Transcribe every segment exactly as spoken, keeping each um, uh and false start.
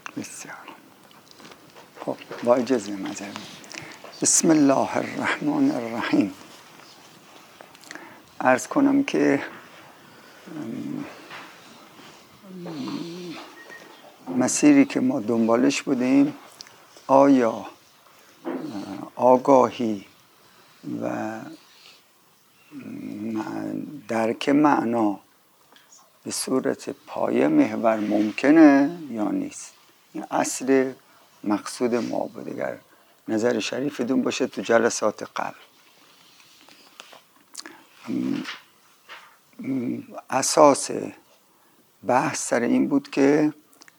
بسیار خب، با اجازه معذرت. بسم الله الرحمن الرحیم. عرض کنم که مسیری که ما دنبالش بودیم، آیا آگاهی و درک معنا به صورت پایه محور ممکنه یا نیست؟ این اصل مقصود ما بود. اگر نظر شریفتون باشه تو جلسات قبل، اساس بحث سر این بود که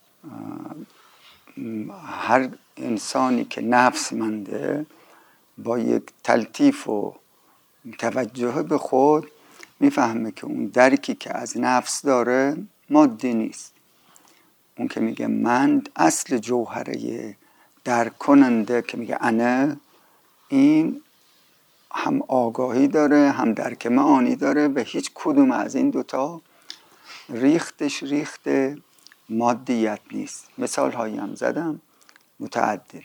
هر انسانی که نفسمنده با یک تلطیف و توجه به خود میفهمه که اون درکی که از نفس داره مادی نیست. اون که میگه من، اصل جوهره درک کننده که میگه انا، این هم آگاهی داره هم درک معانی داره و هیچ کدوم از این دوتا ریختش ریخت مادیت نیست. مثال هایی هم زدم متعدد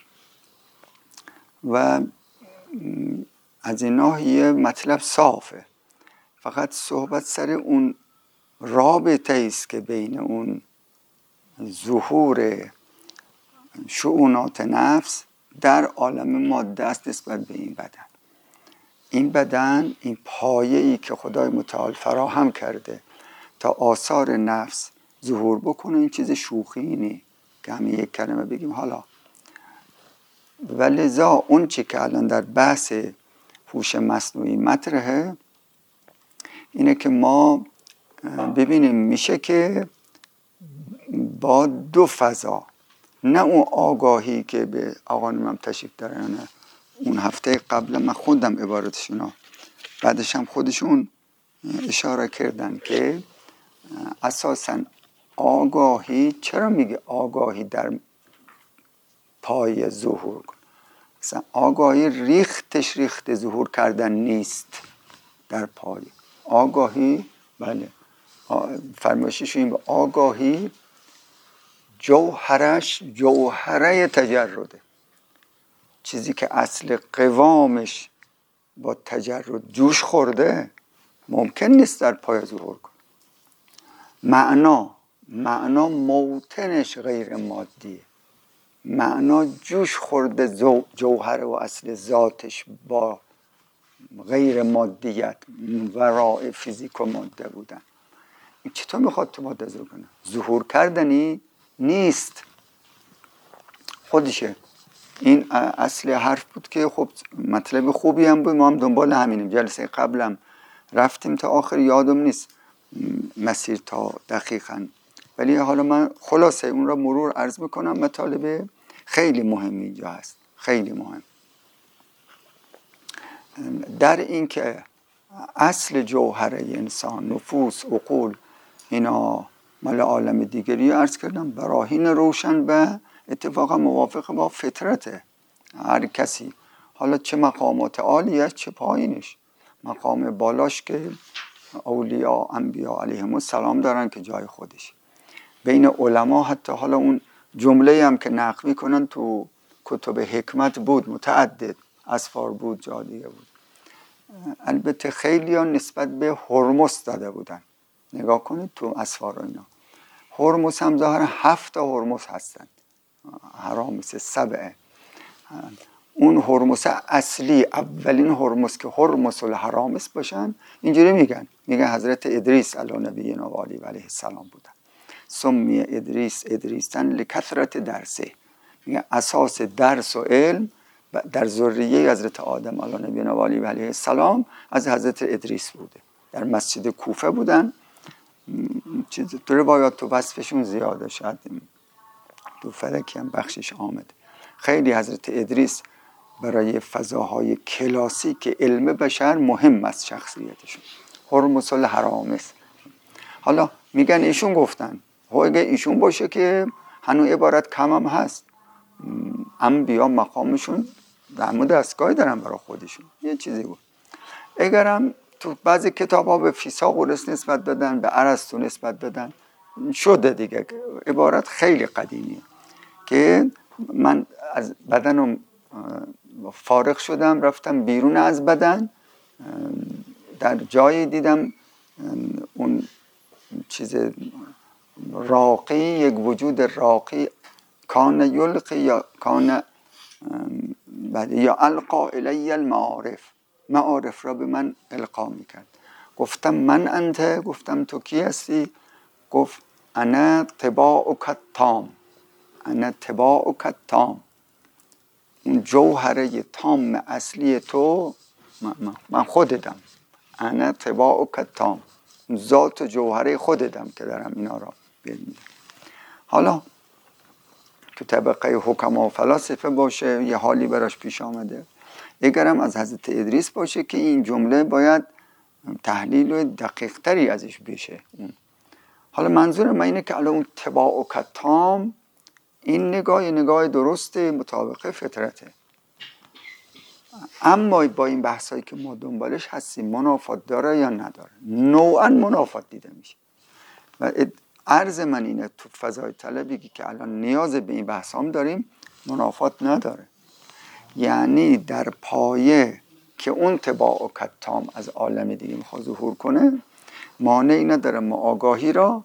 و از این ناحیه مطلب صافه. فقط صحبت سر اون رابطه است که بین اون ظهور شؤونات نفس در عالم ماده است نسبت به این بدن. این بدن، این پایه‌ای که خدای متعال فراهم کرده تا آثار نفس ظهور بکنه، این چیز شوخی نی که همین یک کلمه بگیم حالا. ولذا اون چی که الان در بحث هوش مصنوعی مطرحه اینه که ما ببینیم میشه که با دو فضا، نه اون آگاهی که به آقایون هم تشریف دارن، اون هفته قبل من خوندم عبارتشون، بعدش هم خودشون اشاره کردن که اساساً آگاهی، چرا میگه آگاهی در پای ظهور کن؟ مثلا آگاهی ریختش ریخت ظهور کردن نیست در پای آگاهی. بله، فرمایشش این، آگاهی جوهرش جوهره تجرده، چیزی که اصل قوامش با تجرد جوش خورده ممکن نیست در پای ظهور کنه. معنا معنا موطنش غیر مادیه، معنا جوش خورده جوهر و اصل ذاتش با غیر مادیت، ورای فیزیک و ماده بودن. این چطور میخواد تو ماده ظهور کنه؟ ظهور کردنی نیست خودشه. این اصل حرف بود که خب مطلب خوبی هم بود، ما هم دنبال همینیم. جلسه قبلم رفتیم تا آخر، یادم نیست مسیر تا دقیقاً، ولی حالا من خلاصه اون را مرور عرض میکنم. مطالب خیلی مهمی اینجا هست، خیلی مهم، در این که اصل جوهره انسان، نفوس، عقول، اینا مال عالم دیگری عرض کردم، براهین روشن و اتفاقا موافق با فطرته هر کسی، حالا چه مقامات عالیه چه پایینش. مقام بالاش که اولیاء انبیاء علیهم السلام دارن که جای خودش. بین علما حتی حالا اون جمله هم که نقل میکنن تو کتب حکمت بود، متعدد اسفار بود، جادیه بود. البته خیلی ها نسبت به هرمز داده بودن. نگاه کنید تو اسفار اینا، هرمز هم ظاهر هفت تا هرمز هستند، هرامس سبعه. اون هرمز اصلی، اولین هرمز که هرمز الهرامس باشن، اینجوری میگن میگن حضرت ادریس علی نبینا و علیه السلام بودن. سمی ادریس ادریسن لکثرت درسه، میگن اساس درس و علم در ذریه حضرت آدم علی نبینا و علیه السلام از حضرت ادریس بوده. در مسجد کوفه بودن. چیز تو روایات تو وصفشون زیاده، شاید تو فلکی هم بخشش آمد. خیلی حضرت ادریس برای فضاهای کلاسیک علم بشر مهم است شخصیتشون. هرمز الهرامس. حالا میگن ایشون گفتن، خب اگه ایشون باشه که هنوز عبارت کم هم هست. انبیا مقامشون رحم و دستگاهی دارن برای خودشون، یه چیزی بود. اگرم تو بعضی کتاب ها به فیثاغورس نسبت دادن، به ارسطو نسبت دادن، شده دیگه. عبارت خیلی قدیمیه. که من از بدنم فارغ شدم، رفتم بیرون از بدن، در جایی دیدم اون چیز راقی، یک وجود راقی، کان یلقی یا کان یا القا الی المعارف، معارف را به من القا میکرد. گفتم من انت، گفتم تو کی هستی؟ گفت انا طباعک التام، انا طباعک التام، اون جوهره تام اصلی تو من خودتم، انا طباعک التام، ذات و جوهره خودتم که دارم اینا را ببینم. حالا تو طبقه حکما و فلاسفه باشه یه حالی براش پیش آمده، اگرم از حضرت ادریس باشه که این جمله باید تحلیل و دقیق تری ازش بشه. حالا منظور من اینه که الان اون طباعک التام، این نگاه نگاه درسته، مطابق فطرته، اما با این بحثایی که ما دنبالش هستیم منافات داره یا نداره؟ نوعا منافات دیده میشه. و عرض من اینه تو فضای طلبی که الان نیاز به این بحث هم داریم منافات نداره. یعنی در پایه که اون طباعک التام از عالم دیگه میخواد ظهور کنه، مانعی نداره ما آگاهی را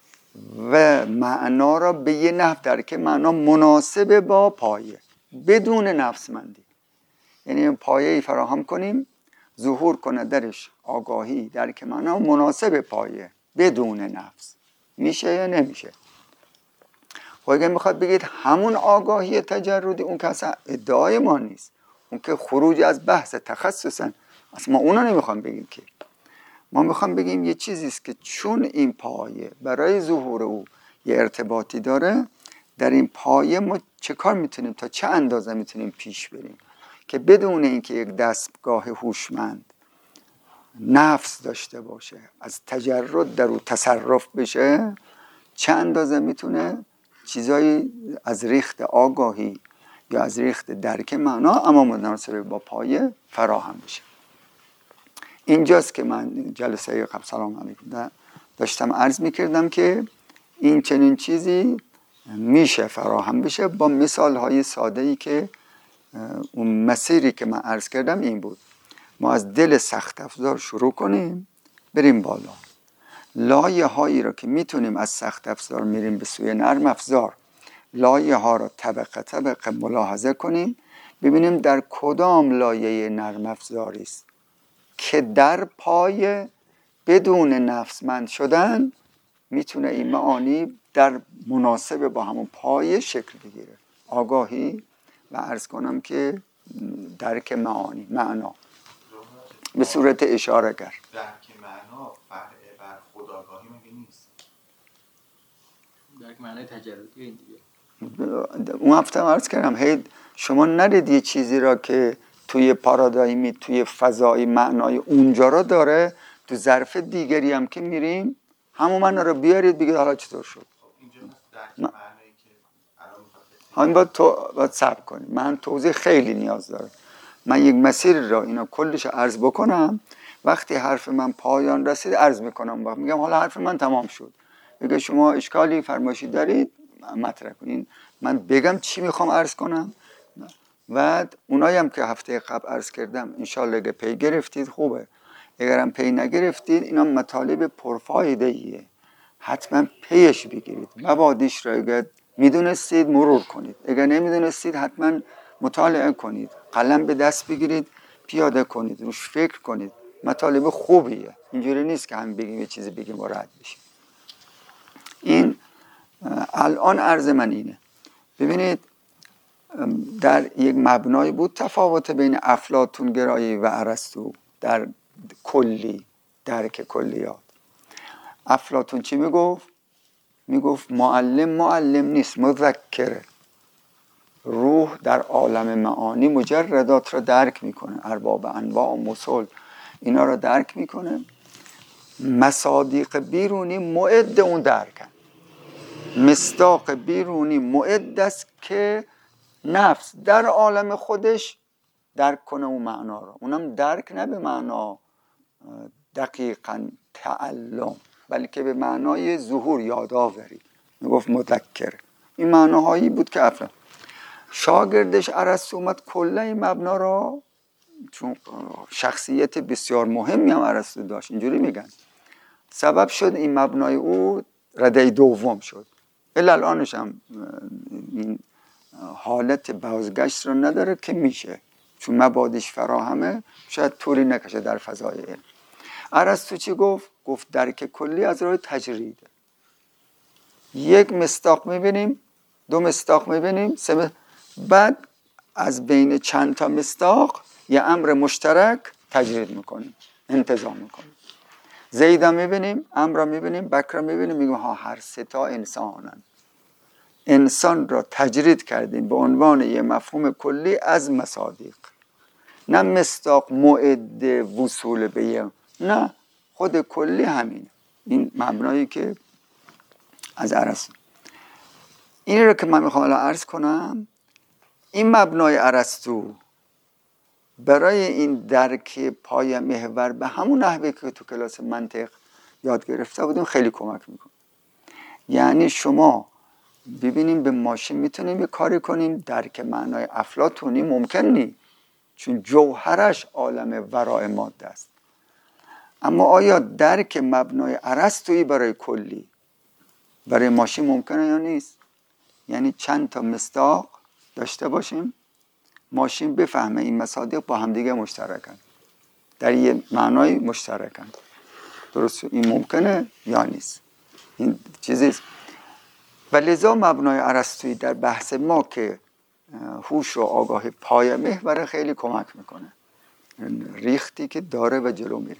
و معنا را به یه نحو درک معنا مناسب با پایه، بدون نفسمندی. یعنی پایه‌ای فراهم کنیم ظهور کنه درش آگاهی درک معنا مناسب پایه بدون نفس. میشه یا نمیشه؟ خب اگه میخواد بگید همون آگاهی تجردی، اون که اصلا ادعای ما نیست، اون که خروج از بحث تخصصا، اصلا ما اونا نمیخوام بگیم که، ما میخوام بگیم یه چیزیست که چون این پایه برای ظهور او یه ارتباطی داره، در این پایه ما چه کار میتونیم، تا چه اندازه میتونیم پیش بریم که بدون اینکه یک دستگاه هوشمند نفس داشته باشه، از تجرد در او تصرف بشه، چه اندازه میتونه چیزایی از ریخت آگاهی یا از ریخت درک معنا اما مناسب با پایه فراهم بشه. اینجاست که من جلسه قبل سلام علیکم داشتم عرض میکردم که این چنین چیزی میشه فراهم بشه با مثال های ساده ای که اون مسیری که من عرض کردم این بود. ما از دل سخت افزار شروع کنیم بریم بالا، لایه هایی را که میتونیم از سخت افزار میریم به سوی نرم افزار، لایه ها را طبقه طبقه ملاحظه کنیم، ببینیم در کدام لایه نرم افزاری است که در پای بدون نفسمند شدن میتونه این معانی در مناسب با همون پای شکل بگیره، آگاهی و عرض کنم که درک معانی معنا به صورت اشاره گر. درک معنا فرع بر خودآگاهی مگه نیست؟ درک معنای تجربی این دیگه. اون هفته عرض کردم هی شما ندید یه چیزی را که توی پارادایمی توی فضای معنای اونجا را داره، تو ظرف دیگری هم که میریم همون معنا رو بیارید بگید حالا چطور شد. خب اینجا درک معنایی که الان میخواد همین باید تو باید صبر کنیم، من توضیح خیلی نیاز داره. من یک مسیر را اینا کلش عرض بکنم، وقتی حرف من پایان رسید عرض میکنم، وقت میگم حالا حرف من تمام شد، بگه شما اشکالی فرمایشی دارید مطرح کنین، من بگم چی میخوام عرض کنم. و اونایی هم که هفته قبل عرض کردم انشالله اگه پی گرفتید خوبه، اگرم پی نگرفتید اینا مطالب پرفایده ایه، حتما پیش بگیرید، مبادیش را اگه میدونستید مرور کنید، اگه نمیدونستید حتما مطالعه کنید، قلم به دست بگیرید پیاده کنید، روش فکر کنید، مطالب خوبیه، اینجوری نیست که هم بگیم یه چیزی بگیم و رد بشیم. این الان عرض من اینه، ببینید در یک مبنای بود تفاوت بین افلاطون گرایی و ارسطو در کلی درک کلیات. افلاطون چی میگفت؟ میگفت معلم معلم نیست، مذکره. روح در عالم معانی مجردات را درک میکنه، ارباب انواع و مسل اینا را درک میکنه، مصادیق بیرونی معد اون درکن، مصداق بیرونی معد است که نفس در عالم خودش درک کنه اون معنا را، اونم درک نه به معنا دقیقاً تعلم، بلکه به معنای ظهور، یادآوری. میگفت مذکر این معناهایی بود که افلاطون. شاگردش ارسطو اومد کلا این مبنا را، چون شخصیت بسیار مهمی هم ارسطو داشت اینجوری میگن، سبب شد این مبنای او رده دوم شد. الا الانش هم این حالت بازگشت رو نداره که میشه، چون مبادیش فراهمه، شاید طولی نکشه در فضای علم. ارسطو چی گفت؟ گفت درک کلی از راه تجریده. یک مصداق میبینیم، دو مصداق میبینیم، سه مصداق. بعد از بین چند تا مصداق یه امر مشترک تجرید میکنیم، انتزاع میکنیم. زیدا میبینیم، امر میبینیم، بکر میبینیم، میگیم ها هر سه تا انسانن. انسان را تجرید کردیم به عنوان یه مفهوم کلی از مصادیق، نه مصداق معد وصول به یه، نه، خود کلی همینه. این مبنایی که از ارسطو. این رو که من میخوام الان عرض کنم، این مبنای ارسطو برای این درک پای محور به همون نحوه که تو کلاس منطق یاد گرفته بودیم خیلی کمک میکنه. یعنی شما ببینیم به ماشین میتونیم یه کاری کنیم، درک معنای افلاطونی ممکن نی، چون جوهرش عالم ورای ماده است. اما آیا درک مبنای ارسطویی برای کلی برای ماشین ممکنه یا نیست؟ یعنی چند تا مصداق داشته باشیم، ماشین بفهمه این مصادیق با همدیگه مشترکن، در یه معنای مشترکن. درست؟ این ممکنه یا نیست؟ این چیزیست. و لذا مبنای ارسطویی در بحث ما که هوش و آگاهی پای محور خیلی کمک میکنه، ریختی که داره و جلو میره.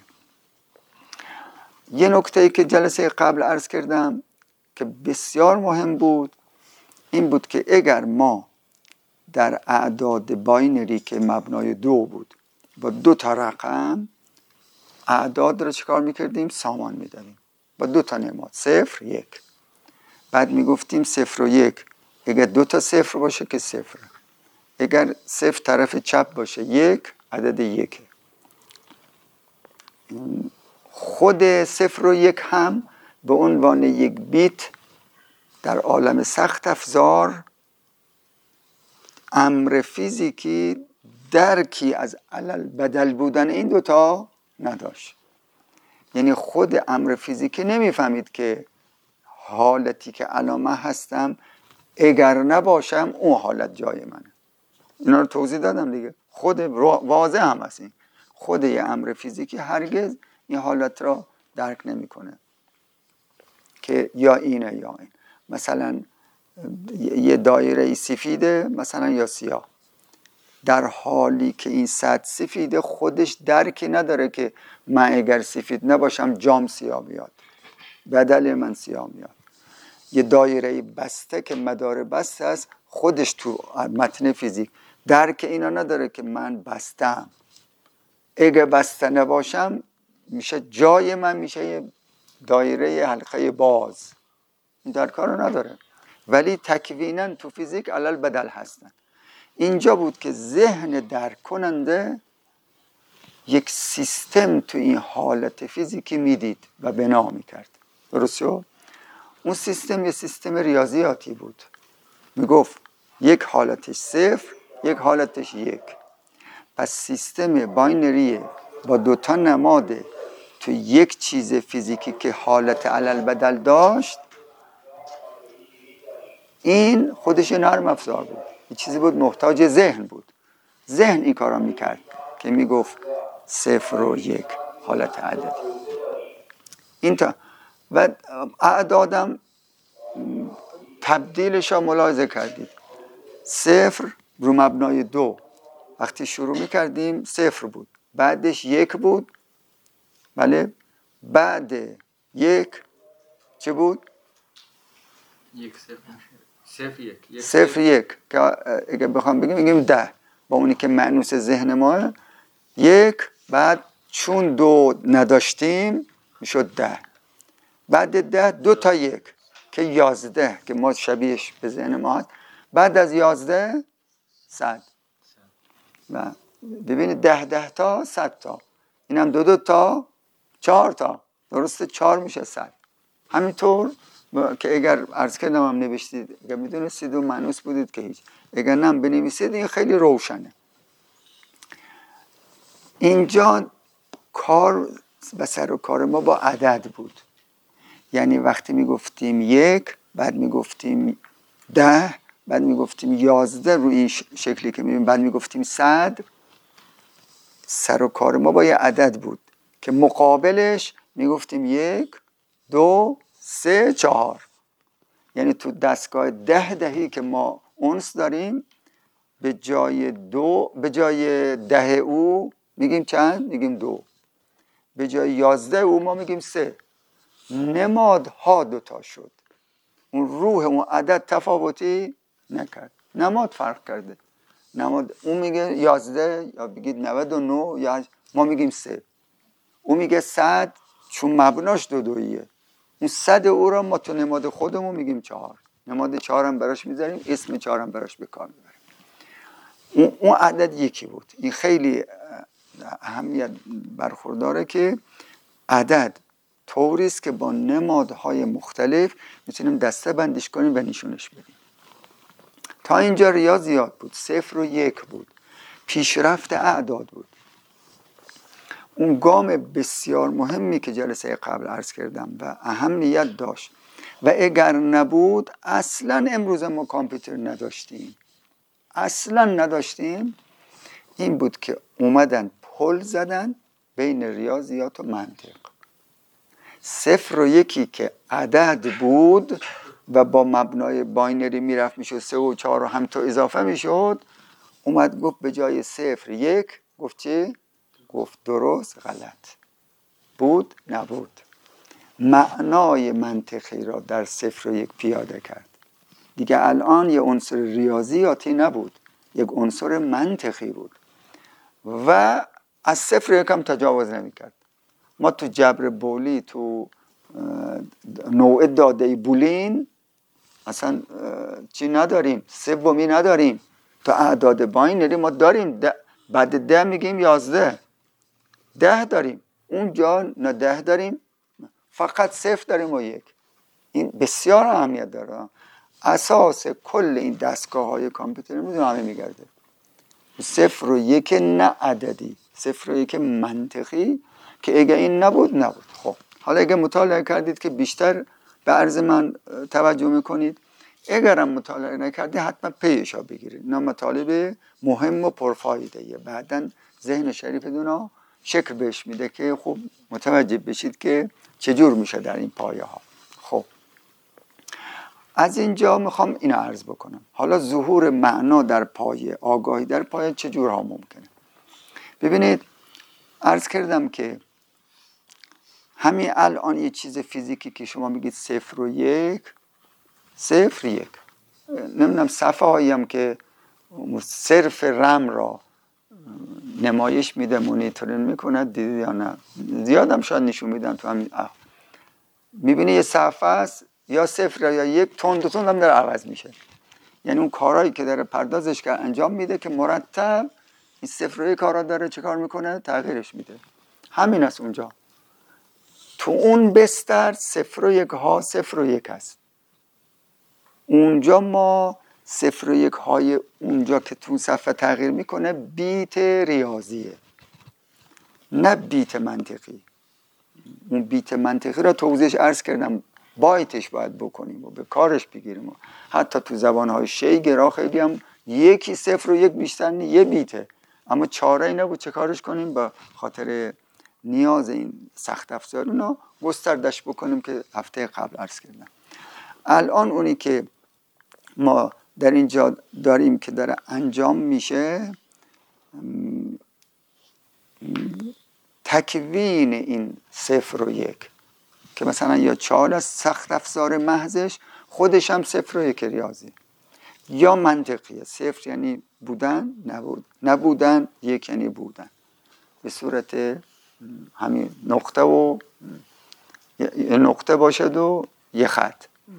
یه نکته که جلسه قبل عرض کردم که بسیار مهم بود، این بود که اگر ما در اعداد باینری که مبنای دو بود با دو تا رقم اعداد رو چیکار میکردیم؟ سامان میدادیم با دو تا نماد، صفر یک. بعد میگفتیم صفر و یک، اگر دو تا صفر باشه که صفر، اگر صفر طرف چپ باشه یک، عدد یکه. خود صفر و یک هم به عنوان یک بیت در عالم سخت افزار امر فیزیکی درکی از علل بدل بودن این دوتا نداشت. یعنی خود امر فیزیکی نمیفهمید که حالتی که علامه هستم اگر نباشم اون حالت جای منه. اینا رو توضیح دادم دیگه، خود واضح هم هست. این خود یه امر فیزیکی هرگز این حالت را درک نمیکنه که یا اینه یا این. مثلا یه دایره سفیده مثلا یا سیاه، در حالی که این سطح سفیده خودش درکی نداره که من اگر سفید نباشم جام سیاه بیاد، بدل من سیاه میاد. یه دایره بسته که مدار بسته است خودش تو متن فیزیک درک اینا نداره که من بستم، اگه بسته نباشم میشه جای من میشه یه دایره حلقه باز، این درک رو نداره. ولی تکویناً تو فیزیک علل بدل هستن. اینجا بود که ذهن درک کننده یک سیستم تو این حالت فیزیکی میدید و بنا میکرد. درست شد؟ اون سیستم یه سیستم ریاضیاتی بود، میگفت یک حالتش صفر، یک حالتش یک. پس سیستم باینری با دوتا نماد تو یک چیز فیزیکی که حالت علل بدل داشت، این خودش نرم افزار بود، یه چیزی بود محتاج ذهن بود. ذهن این کارا میکرد که میگفت صفر و یک حالت عددی. این تا و اعدادم تبدیلش رو ملاحظه کردید. صفر رو مبنای دو وقتی شروع میکردیم صفر بود، بعدش یک بود، بله، بعد یک چه بود؟ یک صفر صفر یک صفر یک که اگه بخوام بگیم میگیم ده، با اونی که معنوس ذهن ما یک، بعد چون دو نداشتیم میشد ده، بعد ده دو تا یک که یازده که ما شبیهش به ذهن ما هست، بعد از یازده صد. و ببینید ده ده تا صد تا، اینم دو دو تا چهار تا، درسته؟ چهار میشه صد. همینطور که اگر عرض کردم هم نوشتید، اگر میدونستید و مانوس بودید که هیچ، اگر نم بنویسید این خیلی روشنه. اینجا کار و سر و کار ما با عدد بود. یعنی وقتی میگفتیم یک، بعد میگفتیم ده، بعد میگفتیم یازده، روی این شکلی که میبینیم، بعد میگفتیم صد. سر و کار ما با یه عدد بود که مقابلش میگفتیم یک، دو، سه، چهار. یعنی تو دستگاه ده دهی که ما اونس داریم، به جای دو، به جای ده او میگیم چند؟ میگیم دو. به جای یازده او ما میگیم سه. نمادها دوتا شد. اون روح اون عدد تفاوتی نکرد، نماد فرق کرده. نماد اون میگه یازده یا بگید نود و نه یا ما میگیم سه. اون میگه صد چون مبناش دو دوییه. اون صد او را ما تو نماد خودمون میگیم چهار. نماد چهار هم براش میذاریم، اسم چهار هم براش به کار میبریم. اون عدد یکی بود. این خیلی اهمیت برخورداره که عدد طوری است که با نمادهای مختلف میتونیم دسته بندیش کنیم و نشونش بدیم. تا اینجا ریاضیات بود، صفر و یک بود، پیشرفت اعداد بود. اون گام بسیار مهمی که جلسه قبل عرض کردم و اهمیت داشت و اگر نبود اصلا امروز ما کامپیوتر نداشتیم، اصلا نداشتیم، این بود که اومدن پل زدن بین ریاضیات و منطق. صفر و یکی که عدد بود و با مبنای باینری میرفت میشد سه و چهار و هم تا اضافه میشد، اومد گفت به جای صفر یک، گفت چی؟ گفت درست غلط، بود نبود. معنای منطقی را در صفر و یک پیاده کرد. دیگه الان یه عنصر ریاضیاتی نبود، یک عنصر منطقی بود و از صفر یک هم تجاوز نمی کرد. ما تو جبر بولی، تو نوع داده بولین اصلا چی نداریم، سومی نداریم. تو اعداد باینری ما داریم، ده بعد ده میگیم یازده، ده داریم. اونجا نه ده داریم، فقط صفر داریم و یک. این بسیار اهمیت داره. اساس کل این دستگاه های کامپیوتری میدونم همه میگرده صفر و یک، نه عددی، صفر و یک منطقی که اگه این نبود نبود. خب حالا اگه مطالعه کردید که بیشتر به عرض من توجه میکنید، اگرم مطالعه نکردید حتما پیشا بگیرید. اینا مطالب مهم و پرفایده، بعدن ذهن شریفتون شکل بهش میده که خوب متوجه بشید که چجور میشه در این پایه ها. خب از اینجا میخوام اینو عرض بکنم. حالا ظهور معنا در پایه، آگاهی در پایه چجور ها ممکنه؟ ببینید عرض کردم که همین الان یه چیز فیزیکی که شما میگید صفر و یک، صفر یک، نمیدونم صفحه هایی هم که صرف رم را نمایش میده، مونیتورینگ میکنه، دیدید یا نه؟ زیادم شاید نشون میدن تو همین. میبینی یه صفحه است یا صفر یا یک، تند و تند هم داره عوض میشه. یعنی اون کارهایی که داره پردازشگر انجام میده که مرتب این صفر و یک کارا داره چه کار میکنه؟ تغییرش میده. همین است اونجا. تو اون بستر صفر و یک ها صفر و یک هست. اونجا ما صفر و یک های اونجا که تو صفحه تغییر میکنه بیت ریاضیه، نه بیت منطقی. اون بیت منطقی را توضیحش عرض کردم، بایتش باید بکنیم و به کارش بگیریم. و حتی تو زبانهای شیگرا خیلی هم یکی صفر و یک بیشتر نه، یه بیته، اما چاره ای نبود چه کارش کنیم. با خاطر نیاز این سخت افزارینا گستردش بکنیم که هفته قبل عرض کردم. الان اونی که ما در اینجا داریم که داره انجام میشه، تکوین این صفر و یک که مثلا یا چهار از سخت افزار محضش خودش هم صفر و یک ریاضی، یا منطقیه. صفر یعنی بودن، نبود، نبودن، یک یعنی بودن، به صورت همین نقطه و یه نقطه باشد و یه خط.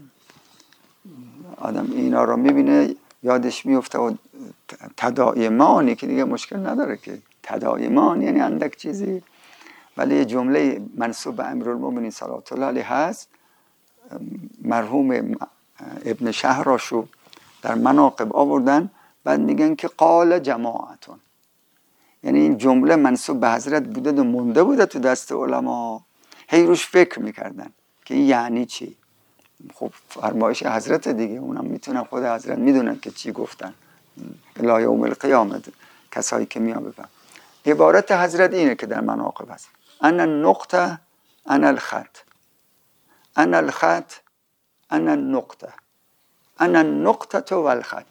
آدم اینا رو میبینه یادش میفته و تداعیمانی که دیگه مشکل نداره که تداعیمان یعنی اندک چیزی، ولی یه جمله منصوب به امیرالمومنین صلوات الله علیه هست، مرحوم ابن شهراشو در مناقب آوردن، بعد میگن که قال جماعتون، یعنی این جمله منسوب به حضرت بوده و مونده بوده تو دست علما، هی روش فکر میکردن که این یعنی چی. خب فرمایش حضرت دیگه، اونم میتونن خود حضرت میدونن که چی گفتن، الی یوم القیامه کسایی که میان بفهم. عبارت حضرت اینه که در مناقب هست: انا النقطه انا الخط، انا الخط انا النقطه، انا النقطه و الخط.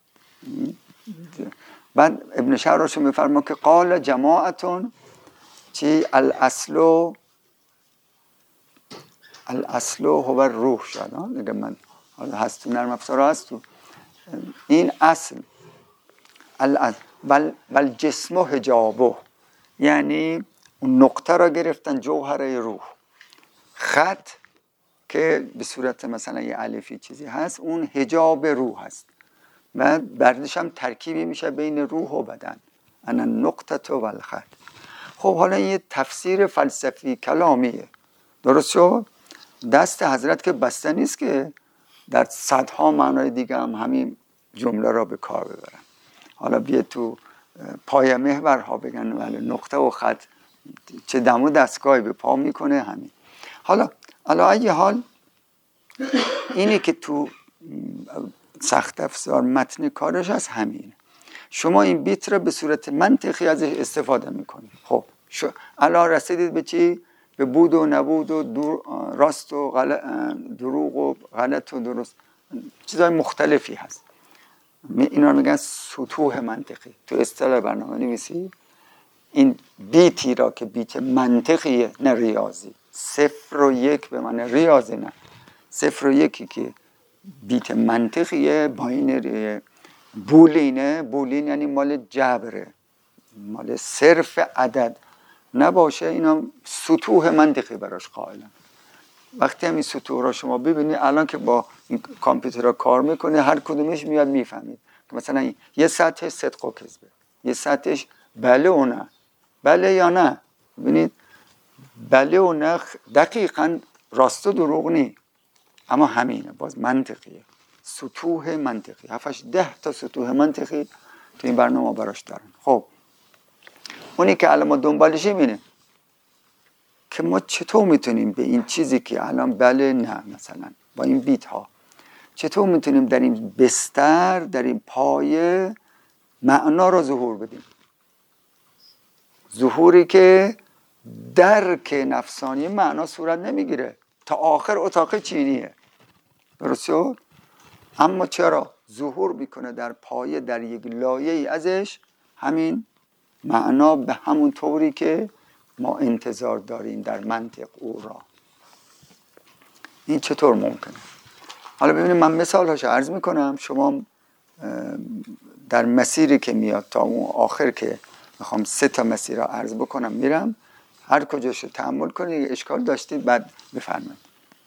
بعد ابن شهراشو میفرما که قال جماعتون چی؟ الاصل الاصل هو الروح شد. دیگه من هست تو نرم افزار هست تو این اصل بل بل جسم حجابه، یعنی اون نقطه را گرفتن جوهره روح. خط که به صورت مثلا یه الفی چیزی هست، اون حجاب روح هست و بعدش هم ترکیبی میشه بین روح و بدن، انا النقطه و الخط. خب حالا این یه تفسیر فلسفی کلامیه، درست شد؟ دست حضرت که بسته نیست که در صدها معنای دیگه هم همین جمله را به کار ببرن. حالا بیا تو پای محورها بگن ولی نقطه و خط چه دم و دستگاهی به پا میکنه همین. حالا حالا ای حال اینی که تو سخت افزار متن کارش از همین، شما این بیت را به صورت منطقی ازش استفاده میکنید. خب الان رسیدید به چی؟ به بود و نبود و دور راست و غلط، دروغ و غلط و درست، چیزهای مختلفی هست. اینا میگن سطوح منطقی. تو اصطلاح برنامه نویسی این بیتی را که بیت منطقیه، نه ریاضی، صفر و یک به معنی ریاضی، نه صفر و یکی که بیت منطقیه، باینریه، بولینه. بولین یعنی مال جبره، مال صرف عدد نباشه، اینا سطوح منطقی براش قائلن. وقتی هم این سطوح را شما ببینید الان که با این کامپیوترها کار میکنه، هر کدومش میاد میفهمید که مثلا یه سطحش صدق و کذبه، یه سطحش بله و نه، بله یا نه. ببینید بله و نه دقیقاً راست و دروغ نی، اما همینه، باز منطقیه، سطوح منطقی. هفتش ده تا سطوح منطقی تو این برنامه براش دارن. خب اونی که الان ما دنبالشیم اینه که ما چطور میتونیم به این چیزی که الان بله نه مثلا با این بیت ها چطور میتونیم در این بستر، در این پایه معنا را ظهور بدیم، ظهوری که درک نفسانی معنا صورت نمیگیره، تا آخر اتاق چینیه، درست شد؟ اما چرا ظهور میکنه در پایه، در یک لایه ای ازش همین معنا به همون طوری که ما انتظار داریم در منطق او را. این چطور ممکنه؟ حالا ببینید من مثال هاشو عرض میکنم، شما در مسیری که میاد تا اون آخر که میخوام سه تا مسیر را عرض بکنم میرم، هر کجاشو تأمل کنید، اشکال داشتید بعد بفرمایید.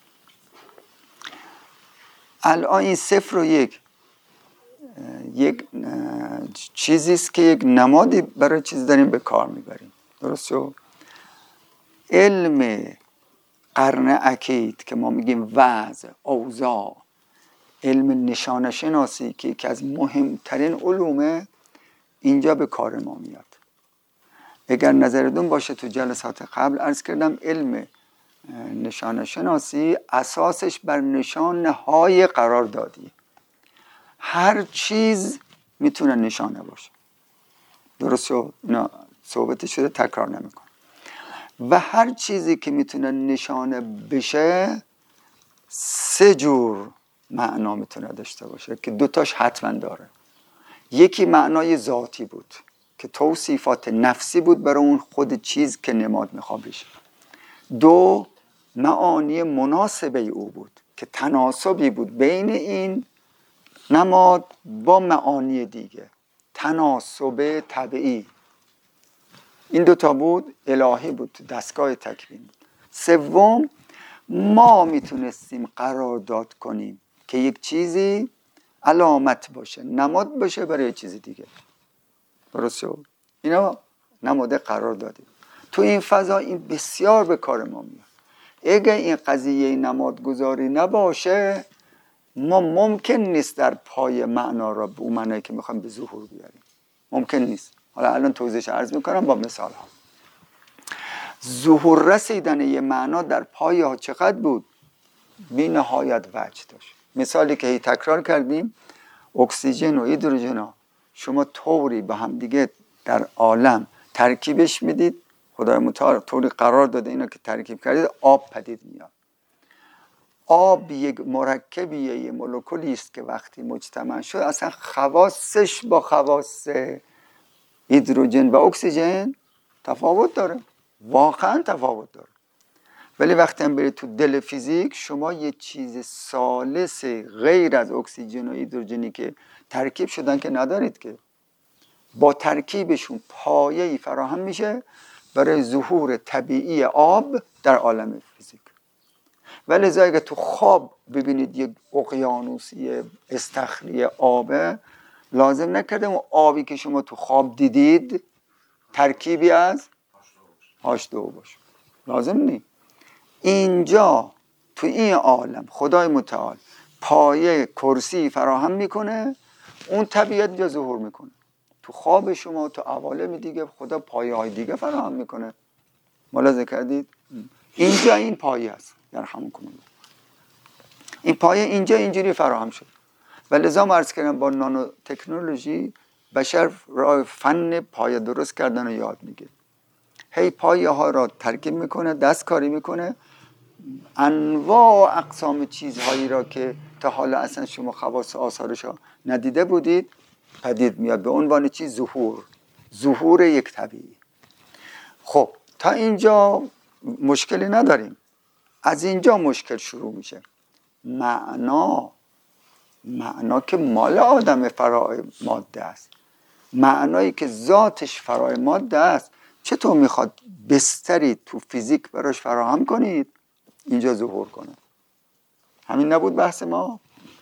الان این صفر و یک یک چیزیست که یک نمادی برای چیز داریم به کار میبریم، درست شد؟ علم قرن اکید که ما میگیم وضع، اوضاع، علم نشانه شناسی که یکی از مهمترین علومه، اینجا به کار ما میاد. اگر نظرتون باشه تو جلسات قبل عرض کردم علم نشانه شناسی اساسش بر نشانه های قرار دادی. هر چیز میتونه نشانه باشه، درست شد؟ نه صحبت شده، تکرار نمیکن. و هر چیزی که میتونه نشانه بشه سه جور معنا میتونه داشته باشه که دوتاش حتما داره. یکی معنای ذاتی بود که توصیفات نفسی بود برای اون خود چیز که نماد میخواد بشه. دو، معانی مناسبه او بود که تناسبی بود بین این نماد با معانی دیگه، تناسب طبیعی. این دوتا بود، الهی بود، تو دستگاه تکوین. سوم، ما میتونستیم قرارداد کنیم که یک چیزی علامت باشه، نماد باشه برای چیزی دیگه، درست شد؟ اینا نماد قرار دادیم. تو این فضا این بسیار به کار ما میاد اگه این قضیه نمادگذاری نباشه ما ممکن نیست در پای معنا را به اون معنی که میخوایم به ظهور بیاریم. ممکن نیست. حالا الان توضیحش عرض میکنم با مثال ها. ظهور رسیدن یه معنا در پای ها چقدر بود؟ بی نهایت وجه داشت. مثالی که هی تکرار کردیم، اکسیژن و هیدروژن ها شما طوری به هم دیگه در عالم ترکیبش میدید، خدای متعال طوری قرار داده اینا که ترکیب کردید آب پدید میاد. آب یک مرکبیه، یک مولکولی است که وقتی مجتمع شد اصلا خواصش با خواص هیدروژن و اکسیژن تفاوت داره، واقعا تفاوت داره. ولی وقتی هم برید تو دل فیزیک شما یه چیز ثالث غیر از اکسیژن و هیدروژنی که ترکیب شدن که ندارید، که با ترکیبشون پایه‌ای فراهم میشه برای ظهور طبیعی آب در عالم فیزیک. ولی اگه تو خواب ببینید یک اقیانوسی استخری آبه، لازم نکرده اون آبی که شما تو خواب دیدید ترکیبی از هاش دو باشه، لازم نی. اینجا تو این عالم خدای متعال پایه کرسی فراهم میکنه، اون طبیعت اینجا ظهور میکنه. تو خواب شما تو عوالم دیگه خدا پایه های دیگه فراهم میکنه. ملاحظه کردید؟ اینجا این پایه هست، یرحمکم الله. این پایه اینجا اینجوری فراهم شد. و لذا ما عرض کردم با نانو تکنولوژی بشر راه فن پایه درست کردن رو یاد میگه. هی پایه ها را ترکیب میکنه، دستکاری میکنه، انواع اقسام چیزهایی را که تا حالا اصلا شما خواص آثارش ها ندیده بودید پدید میاد به عنوان چیز ظهور، ظهور یک طبیعی. خب تا اینجا مشکلی نداریم. از اینجا مشکل شروع میشه. معنا، معنا که مال آدم فرای ماده است، معنایی که ذاتش فرای ماده است، چطور میخواد بستری تو فیزیک براش فراهم کنید اینجا ظهور کنه؟ همین نبود بحث ما؟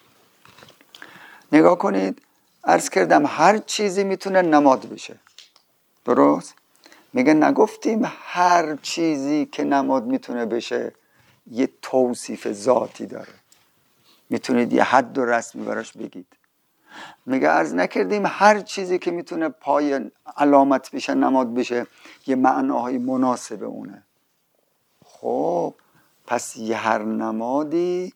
نگاه کنید، عرض کردم هر چیزی میتونه نماد بشه، درست؟ میگه نگفتیم هر چیزی که نماد میتونه بشه یه توصیف ذاتی داره، میتونید یه حد و رسمی براش بگید. میگه عرض نکردیم هر چیزی که میتونه پای علامت بشه، نماد بشه، یه معناهای مناسب اونه. خب پس یه هر نمادی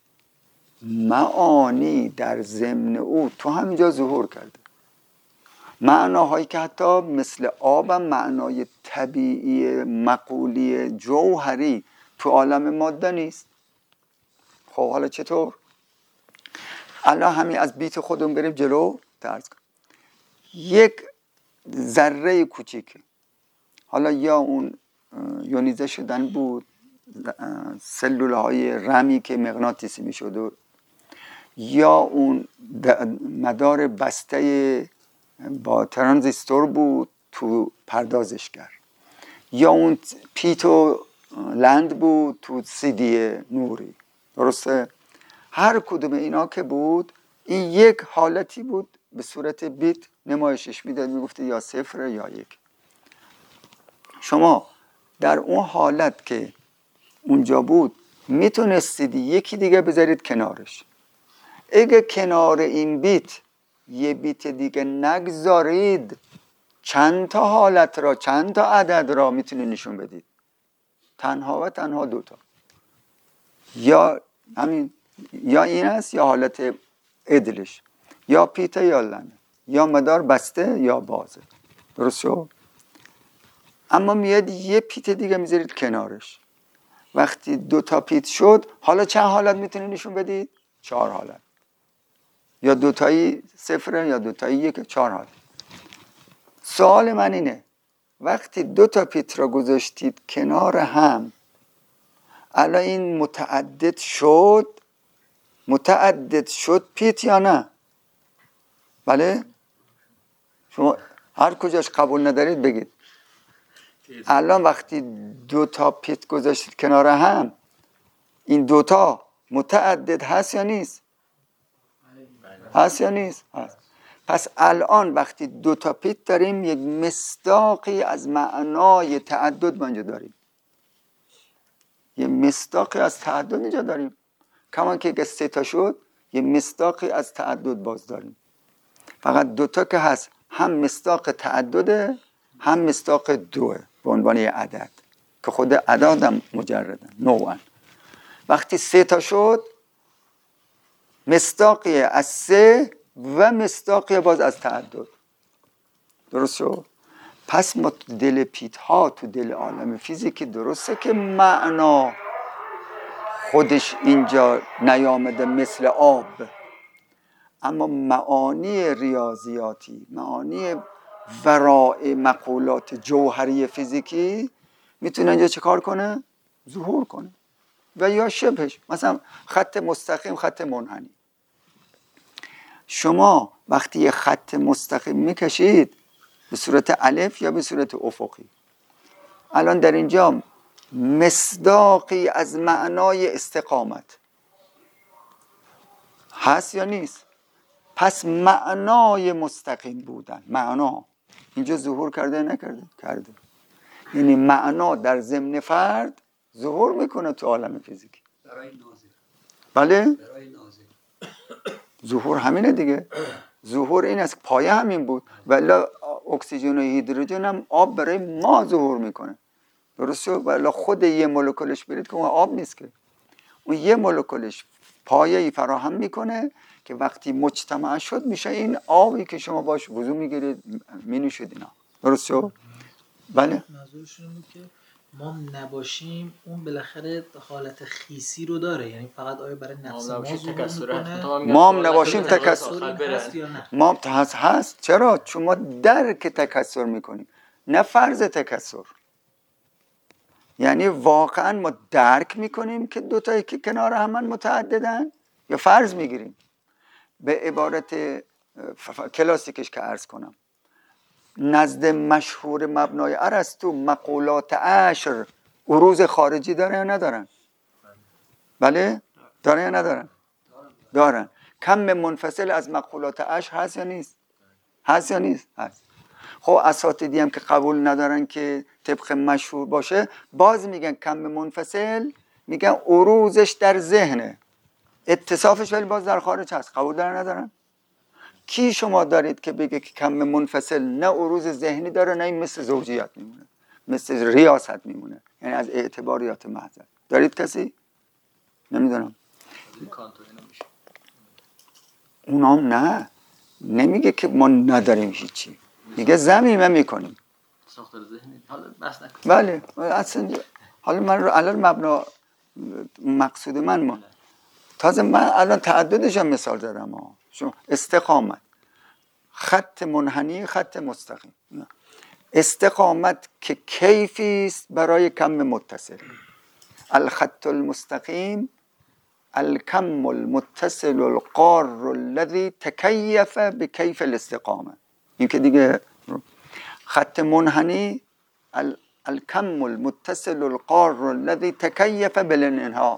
معانی در ضمن او تو همینجا ظهور کرده. معناهایی که حتی مثل آبم معنای طبیعی مقولی جوهری تو عالم ماده نیست. خب حالا چطور؟ الان همین از بیت خودمون بریم جلو درس کنیم. یک ذره کوچیک، حالا یا اون یونیزه شدن بود، سلول های رمی که مغناطیسی می شد، یا اون مدار بسته با ترانزیستور بود تو پردازشگر، یا اون پیتو لند بود تو سیدی نوری، درسته؟ هر کدوم اینا که بود این یک حالتی بود به صورت بیت نمایشش میداد، میگفته یا صفر یا یک. شما در اون حالت که اونجا بود میتونستید یکی دیگه بذارید کنارش. اگه کنار این بیت یه بیت دیگه نگذارید، چند تا حالت را، چند تا عدد را میتونید نشون بدید، تنها و تنها دوتا. یا همین، یا این است یا حالت عدلش، یا پیته یا لنه، یا مدار بسته یا بازه، درست شد؟ اما میاد یه پیت دیگه میذارید کنارش. وقتی دو تا پیت شد حالا چند حالت میتونید نشون بدید؟ چهار حالت. یا دوتایی صفره یا دوتایی یک، چهار حالت. سوال من اینه، وقتی دو تا پیت را گذاشتید کنار هم، الان این متعدد شد؟ متعدد شد پیت یا نه؟ بله؟ شما هر کجاش قبول ندارید بگید. الان وقتی دو تا پیت گذاشتید کنار هم، این دوتا متعدد هست یا نیست؟ هست یا نیست؟ هست. پس الان وقتی دو تا پیت داریم یک مصداقی از معنای تعدد منجا داریم. یه مصداقی از تعدد اینجا داریم. کمان که اگه سه تا شد یه مصداقی از تعدد باز داریم. فقط دوتا که هست، هم مصداق تعدده هم مصداق دوه به عنوان یه عدد که خود اعداد هم مجردن نوعا. وقتی سه تا شد مصداقی از سه و مصداقی باز از تعدد. درست شد؟ پس ما تو دل پیت ها تو دل عالم فیزیکی درسته که معنا خودش اینجا نیامده مثل آب، اما معانی ریاضیاتی، معانی ورای مقولات جوهری فیزیکی میتونه اینجا چه کار کنه؟ ظهور کنه. و یا شبهش، مثلا خط مستقیم، خط منحنی. شما وقتی یه خط مستقیم میکشید به صورت الف یا به صورت افقی، الان در اینجا مصداقی از معنای استقامت هست یا نیست؟ پس معنای مستقیم بودن، معنا اینجا ظهور کرده نکرده؟ کرده. یعنی معنا در ضمن فرد ظهور میکنه تو عالم فیزیکی. برای ناظر. بله؟ برای ناظر. ظهور همینه دیگه. ظهور این است، پایه همین بود. ولی اکسیژن و هیدروژن هم آب برای ما ظهور میکنه. درست شد؟ ولی خود یه مولکولش برید که اون آب نیست که. اون یه مولکولش پایه‌ای فراهم میکنه که وقتی مجتمع شد میشه این آبی که شما باش وضو میگیرید مینوشید اینا. درست شد؟ بله. منظورشون اینه که ما نباشیم اون بالاخره حالت خیسی رو داره، یعنی فقط آیا برای نفس ما ظهور میکنه؟ ما هم نباشیم تکثر هست یا نه؟ ما هست هست. چرا؟ چون ما درک تکثر میکنیم نه فرض تکثر. یعنی واقعا ما درک میکنیم که دوتایی که کنار همان متعددن یا فرض میگیریم. به عبارت کلاسیکش که عرض کنم، نزد مشهور مبنای ارسطو مقولات عشر عروض خارجی داره یا ندارن؟ بله؟ داره یا ندارن؟ دارن. کم منفصل از مقولات عشر هست یا نیست؟ هست یا نیست؟ هست. خب اساتیدی هم که قبول ندارن که طبق مشهور باشه، باز میگن کم منفصل، میگن عروضش در ذهنه، اتصافش ولی باز در خارج هست. قبول دارن ندارن؟ کی شما دارید که بگه که کم منفصل نه عروض ذهنی داره نه این مثل زوجیت میمونه، مثل ریاست میمونه، یعنی از اعتباریات محض؟ دارید کسی؟ نمیدونم. اونام نه، نمیگه که ما نداریم هیچی، میگه ضمیمه میکنیم. ساختار ذهنی حالا بس نکن. بله اصلا حالا من رو الان مبنا مقصود من ما تازه من الان تعددش هم مثال دارم ها. شما استقامت، خط منحنی، خط مستقیم. استقامت که کیفی است برای کم متصل. الخط المستقیم الکم المتصل القار الذي تکیف بکیف الاستقامه. این که دیگه خط منحنی الکم المتصل القار الذي تکیف بالانحناء.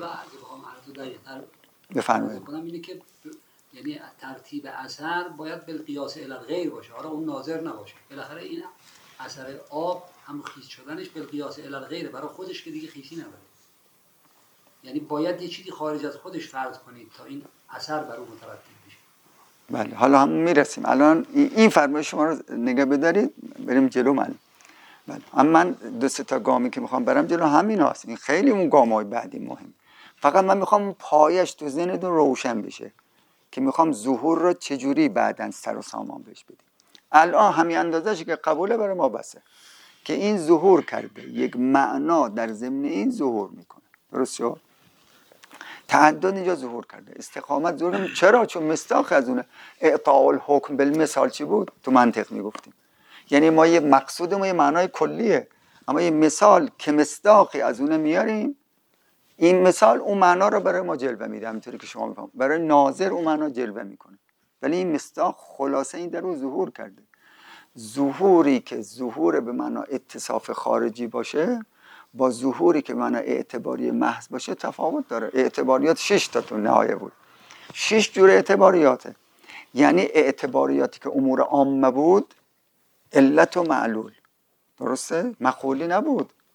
بفرمایید. کنم اینه که یعنی ترتیب اثر باید بالقیاس الی الغیر باشه، حالا اون ناظر نباشه. بالاخره این اثر آب هم خیس شدنش بالقیاس الی الغیر، برای خودش که دیگه خیسی نداره. یعنی باید یه چیزی خارج از خودش فرض کنید تا این اثر بر اون مترتب بشه. بله حالا هم میرسیم. الان این فرمایش شما رو نگه بدارید بریم جلو. من بله هم من دو سه تا گامی که میخوام برم جلو همین هست. این خیلی اون گامای بعدی مهم. فقط من میخوام پایش تو ذهنتون روشن بشه که میخوام ظهور رو چجوری بعداً سر و سامان بهش بدیم. الان همین اندازه‌اش که قبوله برای ما بسه که این ظهور کرده، یک معنا در ضمن این ظهور میکنه. درست شد؟ تعدد اینجا ظهور کرده، استقامت ظهور میکنه. چرا؟ چون مصداق از اونه. اعطاء الحکم بالمثال چی بود؟ تو منطق میگفتیم. یعنی ما یه مقصود ما یه معنای کلیه، اما یه مثال که مصداقی از اونه میاریم، این مثال اون معنا رو برای ما جلوه میده. همینطوری که شما میفهمید برای ناظر اون معنا جلوه میکنه، ولی این مصداق خلاصه این در رو ظهور کرده. ظهوری که ظهور به معنا اتصاف خارجی باشه با ظهوری که معنا اعتباری محض باشه تفاوت داره. اعتباریات شش تا تو نهایه بود، شش جور اعتباریاته. یعنی اعتباریاتی که امور عامه بود علت و معلول، درسته؟ مقولی نبود.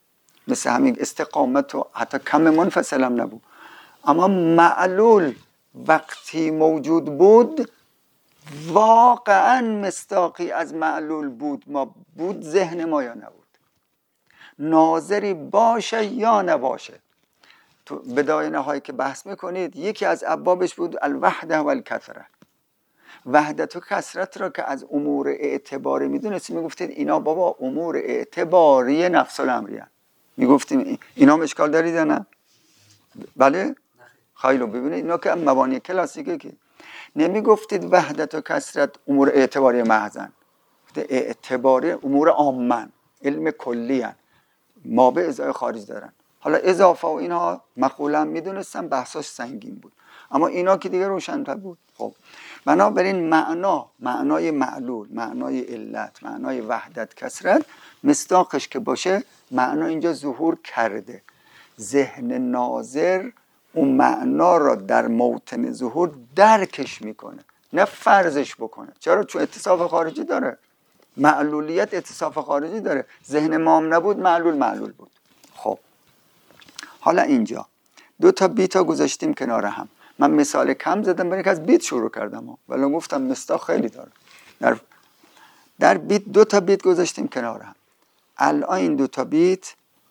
مثل همین استقامت و حتی کم منفصل هم نبود. اما معلول وقتی موجود بود واقعا مصداقی از معلول بود ما بود ذهن ما یا نبود، ناظری باشه یا نباشه. تو بدای نهایی که بحث میکنید یکی از ابوابش بود الوحده و الکثره، وحدت و کثرت را که از امور اعتباری میدونستیم میگفتید اینا بابا امور اعتباری نفس الامری هست. میگفتیم اینا اشکال دارید یا نه؟ بله؟ خیلی ببینید اینا که مبانی کلاسیکه که نمیگفتید وحدت و کثرت امور اعتباری محضن، اعتباری امور عامن علم کلی هن. ما به ازای خارج دارن. حالا اضافه و اینها مقولا میدونستم بحثاش سنگین بود، اما اینا که دیگه روشن‌تر بود. خب بنابراین معنا، معنای معلول، معنای علت، معنای وحدت کثرت مصداقش که باشه معنا اینجا ظهور کرده. ذهن ناظر اون معنا را در موطن ظهور درکش میکنه، نه فرضش بکنه. چرا؟ چون اتصاف خارجی داره، معلولیت اتصاف خارجی داره. ذهن ما هم نبود معلول معلول بود. خب حالا اینجا دو تا بیتا گذاشتیم کنار هم. من مثال کم زدم برای که از بیت شروع کردم ولی گفتم مصداق خیلی داره. در در بیت دو تا بیت گذاشتیم کنار هم. الان این دو تا بیت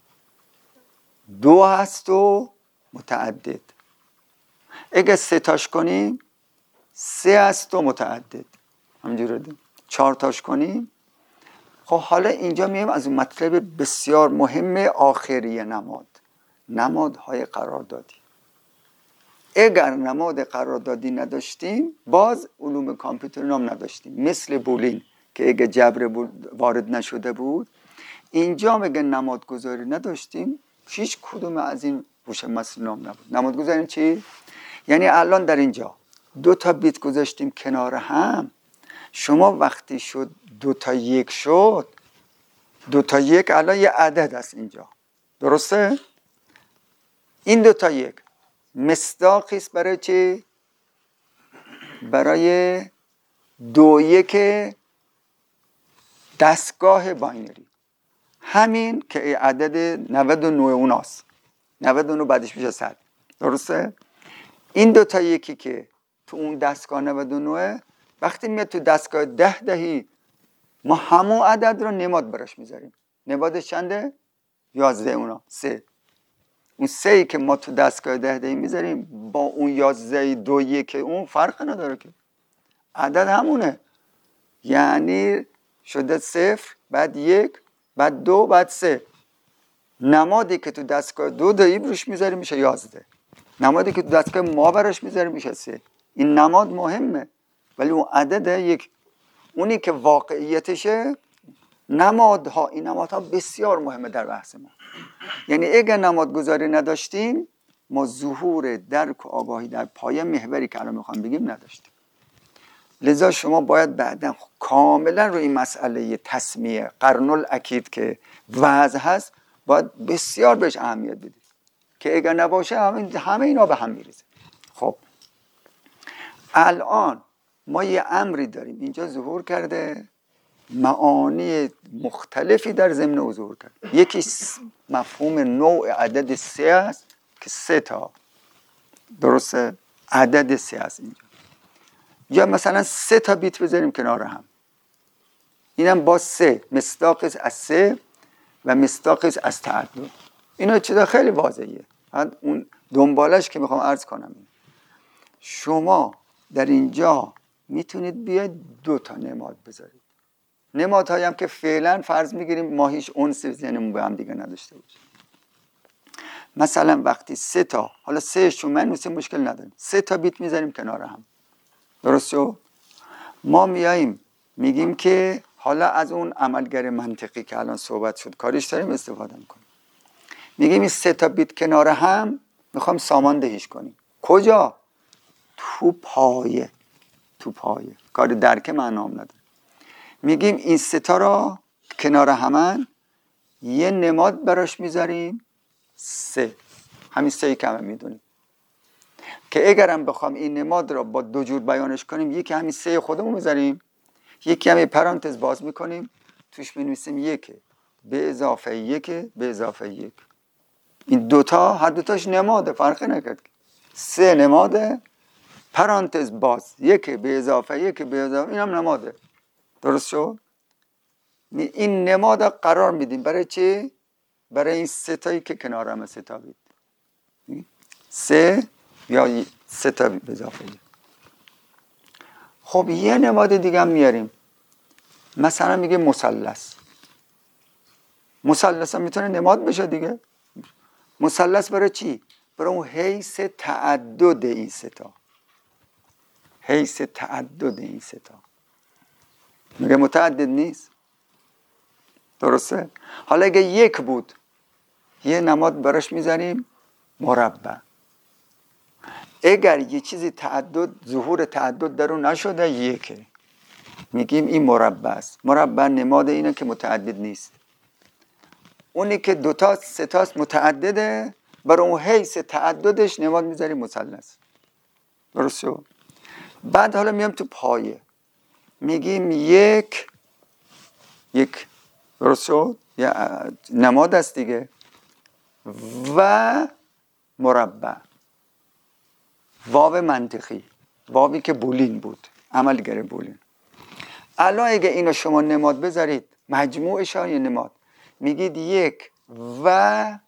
دو هست و متعدد. اگه سه تاش کنیم سه هست و متعدد. همینجوره دیم. چهار تاش کنیم. خب حالا اینجا میایم از اون مطلب بسیار مهم آخری نماد، نمادهای قراردادی. اگر نماد قراردادی نداشتیم باز علوم کامپیوتر هم نداشتیم، مثل بولین که اگه جبر وارد نشده بود. اینجا اگه نمادگذاری نداشتیم هیچ کدوم از این هوش مصنوعی هم نبود. نمادگذاری چی؟ یعنی الان در اینجا دو تا بیت گذاشتیم کنار هم. شما وقتی شد دو تا یک شد، دو تا یک الان یه عدد است اینجا، درسته؟ این دو تا یک مصداقی است برای چی؟ برای دو یک دستگاه باینری، همین که عدد نود و نه اوناست. نود و نه بعدش میشه صد، درسته؟ این دو تا یکی که تو اون دستگاه نود و نه وقتی میاد تو دستگاه ده دهی ما همون عدد رو نماد براش میذاریم. نمادش چنده؟ یازده اونا سه. اون سه ای که ما تو دستگاه ده دهی میذاریم با اون یازده دو یک اون فرق نداره که عدد همونه. یعنی شده صفر بعد یک بعد دو بعد سه. نمادی که تو دستگاه دو دهی بروش میذاریم میشه یازده. نمادی که تو دستگاه ما براش میذاریم میشه سه. این نماد مهمه ولی اون عدد یک، اونی که واقعیتشه. نمادها، این نمادها بسیار مهمه در بحث ما. یعنی اگر نمادگذاری نداشتیم ما ظهور درک و آگاهی در پایه محوری که الان میخوام بگیم نداشتیم. لذا شما باید بعدا کاملا روی این مسئله تسمیه قرن الاکید که وضع هست باید بسیار بهش اهمیت بدید که اگر نباشه همه, همه اینا به هم میریزه. خب الان ما یه امری داریم اینجا ظهور کرده، معانی مختلفی در ضمن او ظهور کرده. یکی مفهوم نوع عدد سه است که سه تا، درسته؟ عدد سه است اینجا. یا مثلا سه تا بیت بذاریم کنار هم، اینم با سه مصداق از سه و مصداق از تعدد. اینا چیزا خیلی واضحه. اون دنبالش که میخوام عرض کنم شما در اینجا میتونید بیاید دو تا نماد بذارید. نمادهایی هم که فعلا فرض میگیریم ما هیچ انسی ذهنمون به هم دیگه نداشته باشه. مثلا وقتی سه تا، حالا سه شون من مثل مشکل نداریم، سه تا بیت میذاریم کنار هم، درست شو؟ ما میاییم میگیم که حالا از اون عملگر منطقی که الان صحبت شد کاریش داریم استفاده میکنیم. میگیم این سه تا بیت کنار هم میخوام ساماندهیش کنیم. کجا؟ تو پایه. تو پایه. کار درک معنام نداره. میگیم این سه تا را کنار همن یه نماد براش میذاریم سه. همین سه که همه میدونیم که اگرم بخوام این نماد را با دو جور بیانش کنیم، یکی همین سه خودمون میذاریم، یکی همین پرانتز باز میکنیم توش مینویسیم یک به اضافه یک به اضافه یک. این دوتا هر دوتاش نماده، فرقی نکرد. سه نماده، پرانتز باز، یکی به اضافه یکی به اضافه، این هم نماده. درست شد؟ این نماد قرار میدیم برای چی؟ برای این سه تایی که کنار هم ستابید. سه یا سه تا به اضافه. خب یه نماد دیگه هم میاریم، مثلا میگه مثلث. مثلث هم میتونه نماد بشه دیگه. مثلث برای چی؟ برای اون حیث تعدد این سه تا، حیث تعدد این سه تا. میگه متعدد نیست. درسته؟ حالا اگه یک بود یه نماد براش میذاریم مربع. اگر یه چیزی تعدد، ظهور تعدد در اون نشده، یکه، میگیم این مربع است. مربع نماد اینه که متعدد نیست. اونی که دوتا سه تاست متعدده، برای اون حیث تعددش نماد میذاریم مثلث. درست شد؟ بعد حالا میام تو پایه، میگیم یک یک. درست شد؟ یا نماد است دیگه. و مربع، واو منطقی، واوی که بولین بود، عملگر بولین. الان اگه اینو شما نماد بذارید، مجموعش یه نماد، میگید یک و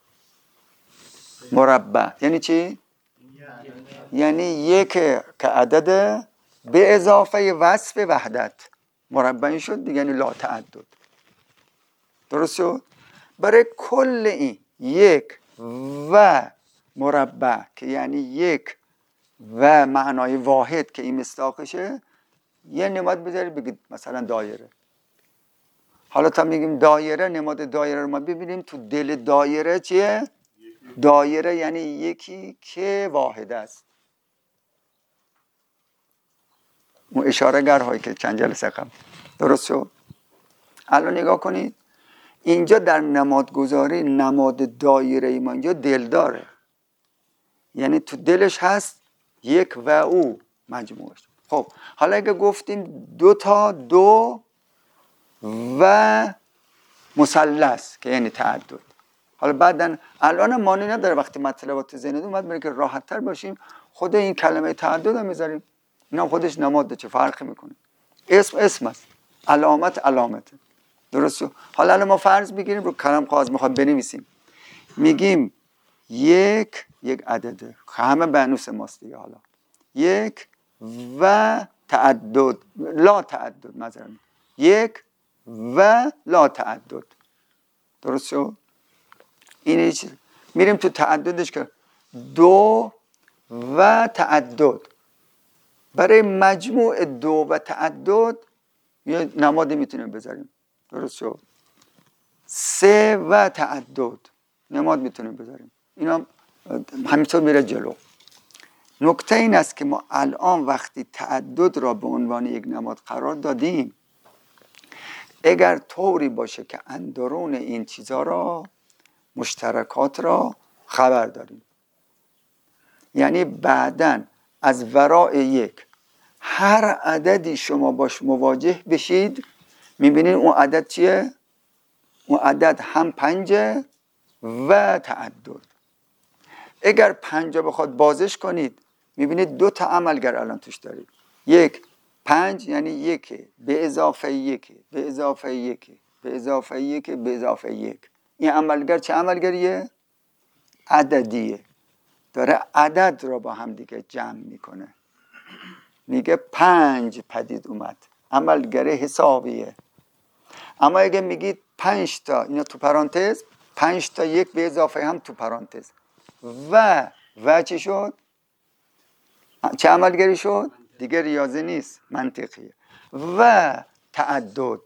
مربع، یعنی چی؟ یعنی یک که عدد به اضافه وصف وحدت مربع شد دیگه، یعنی لا تعدد. درست شد؟ برای کل این یک و مربع که یعنی یک و معنای واحد که این مصداقشه، یه نماد بذارید بگید مثلا دایره. حالا تا میگیم دایره، نماد دایره رو ما ببینیم تو دل دایره چیه؟ دایره یعنی یکی که واحد است. اون اشاره گرهایی که چند جلسه قبل. درست شد؟ الان نگاه کنید، اینجا در نمادگذاری نماد دایره ما اینجا دل داره، یعنی تو دلش هست یک و او مجموعش. خب حالا اگه گفتیم دو تا دو و مثلث که یعنی تعدد، حالا بعدن الان معنی نداره وقتی مطلبات ذهنت اومد برای که راحت تر باشیم خود این کلمه تعدد هم میذاریم، اینا خودش نماده، چه فرقی میکنه؟ اسم اسم است، علامت علامته. درست شد؟ حالا الان ما فرض بگیریم رو کلم کاغذ میخوام بنویسیم، میگیم یک یک عدده، همه بنوس ماست دیگه. حالا یک و تعدد، لا تعدد، مثلا یک و لا تعدد. درست شد؟ این چیز میریم تو تعددش که دو و تعدد، برای مجموع دو و تعدد یه نمادی میتونیم بذاریم. درست شد؟ سه و تعدد نماد میتونیم بذاریم. اینا همینطور میره جلو. نکته این است که ما الان وقتی تعدد را به عنوان یک نماد قرار دادیم، اگر طوری باشه که اندرون این چیزها را، مشترکات را خبر داریم، یعنی بعدن از وراء یک هر عددی شما باش مواجه بشید، میبینید اون عدد چیه؟ اون عدد هم پنجه و تعدد. اگر پنجه بخواد بازش کنید، میبینید دو تا عملگر الان توش دارید. یک، پنج یعنی یک به اضافه یک به اضافه یک به اضافه یک به اضافه یک. این عملگر چه عملگریه؟ عددیه، داره عدد را با هم دیگه جمع میکنه. میگه پنج پدید اومد، عملگر حسابیه. اما اگه میگید پنج تا، اینا تو پرانتز، پنج تا یک به اضافه هم تو پرانتز، و و چی شد؟ چه عملگری شد؟ دیگه ریاضی نیست، منطقیه. و تعدد.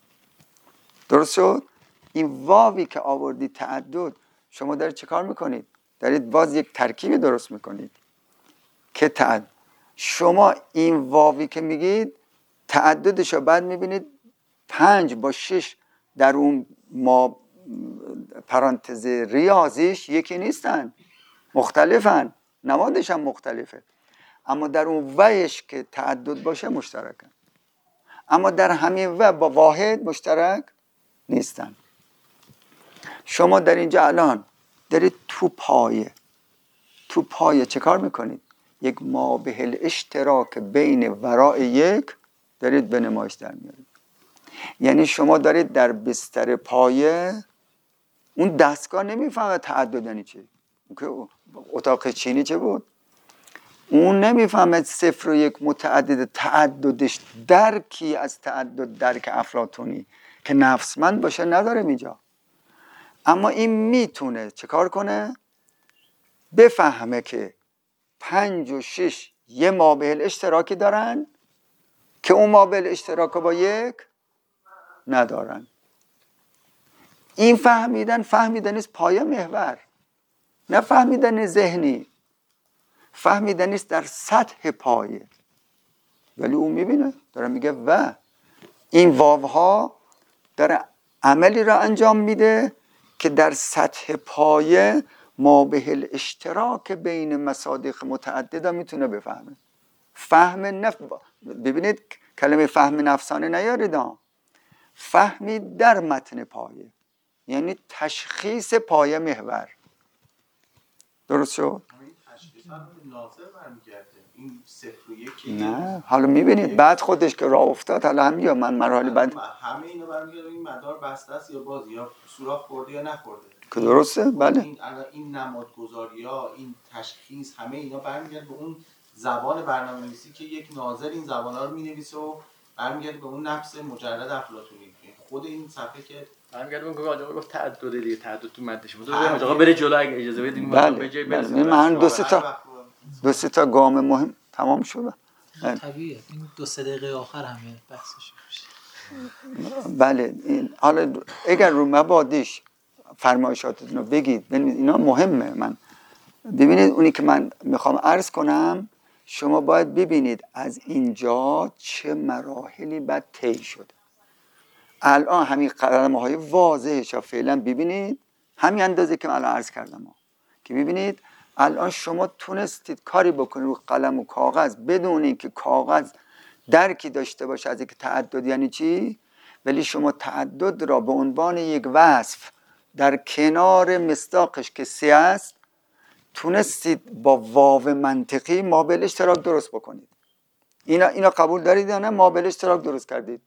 درست شد؟ این واوی که آوردید تعدد، شما دارید چه کار میکنید؟ دارید باز یک ترکیبی درست میکنید که تعدد. شما این واوی که میگید تعددش رو بعد میبینید پنج با شش در اون ما پرانتز ریاضیش یکی نیستن، مختلفن، نمادش هم مختلفه، اما در اون ویش که تعدد باشه مشترکن، اما در همین و با واحد مشترک نیستن. شما در اینجا الان دارید تو پایه تو پایه چه کار میکنید؟ یک مابه الاشتراک بین وراء یک دارید به نمایش در میارید. یعنی شما دارید در بستر پایه، اون دستگاه نمیفهمه تعدد یعنی چی. اتاق چینی چه بود؟ اون نمیفهمه صفر و یک متعدد، تعددش درکی از تعدد درک افلاطونی که نفسمند باشه نداره اینجا. اما این میتونه چه کار کنه؟ بفهمه که پنج و شش یه مابه الاشتراکی دارن که اون مابه الاشتراک با یک ندارن. این فهمیدن فهمیدن است پایه محور، نه فهمیدن ذهنی، فهمیدن است در سطح پایه. ولی اون میبینه داره میگه و این واوها داره عملی را انجام میده که در سطح پایه مابه الاشتراک بین مصادیق متعدده میتونه بفهمه. فهم نف... ببینید کلمه فهم نفسانه نیارید، فهمی در متن پایه، یعنی تشخیص پایه محور. درست شد؟ این تشخیص هم ناظر برمیگرده، این صفر و یکی نه حالا میبینید بعد خودش که راه افتاد، حالا هم یا من مراحل بعد همه اینا برمیگرده این مدار بسته است یا باز، یا سوراخ خورده یا نخورده. که درسته؟ بله. این این نمادگذاری ها، این تشخیص، همه اینا برمیگرده به اون زبان برنامه‌نویسی که یک ناظر این زبان‌ها رو می‌نویسه و برمیگرده به اون نفس مجرد افلاطونی. خود این صفحه که برمیگرده اون که آقا گفت تعدد دیگه، تعدد تو مدش بود. آقا بره جلو اگه اجازه بدیم. بله. به جای برسیم. من دو سه تا دو سه تا گام مهم تمام شد. طبیعیه این دو سه دقیقه آخر همه بحثش میشه. بله این حالا اگر رو مبادیش فرمایشاتتون رو بگید، اینا مهمه. من ببینید اونی که من میخوام عرض کنم، شما باید ببینید از اینجا چه مراحلی بعد طی شده. الان همین قلمه های واضحش ها فعلا ببینید، همین اندازه که من الان عرض کردم ها. که ببینید الان شما تونستید کاری بکنید رو قلم و کاغذ بدون اینکه کاغذ درکی داشته باشه از اینکه تعدد یعنی چی، ولی شما تعدد را به عنوان یک وصف در کنار مصداقش که سه است تونستید با واو منطقی مابل اشتراک درست بکنید. اینا اینا قبول دارید یا نه؟ مابل اشتراک درست کردید.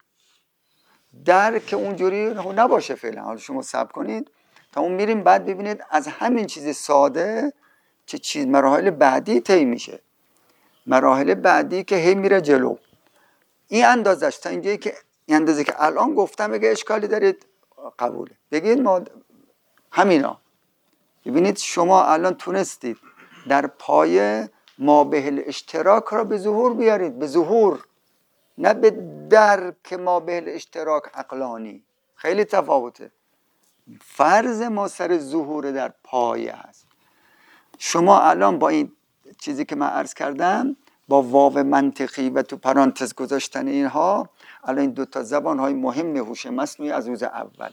درک اونجوری نباشه فعلا، حالا شما صبر کنید تا اون میریم بعد ببینید از همین چیز ساده چه چیز مراحل بعدی طی میشه. مراحل بعدی که هی میره جلو. این اندازش تا اینجایی که این اندازه که الان گفتم اگه اشکالی دارید قبوله بگید. ما همینا ببینید شما الان تونستید در پایه مابه الاشتراک را به ظهور بیارید، به ظهور، نه به درک مابه الاشتراک عقلانی. خیلی تفاوته. فرض ما سر ظهور در پایه هست. شما الان با این چیزی که من عرض کردم، با واو منطقی و تو پرانتز گذاشتن اینها، الان این دو تا زبان های مهم هوش مصنوعی از روز اول،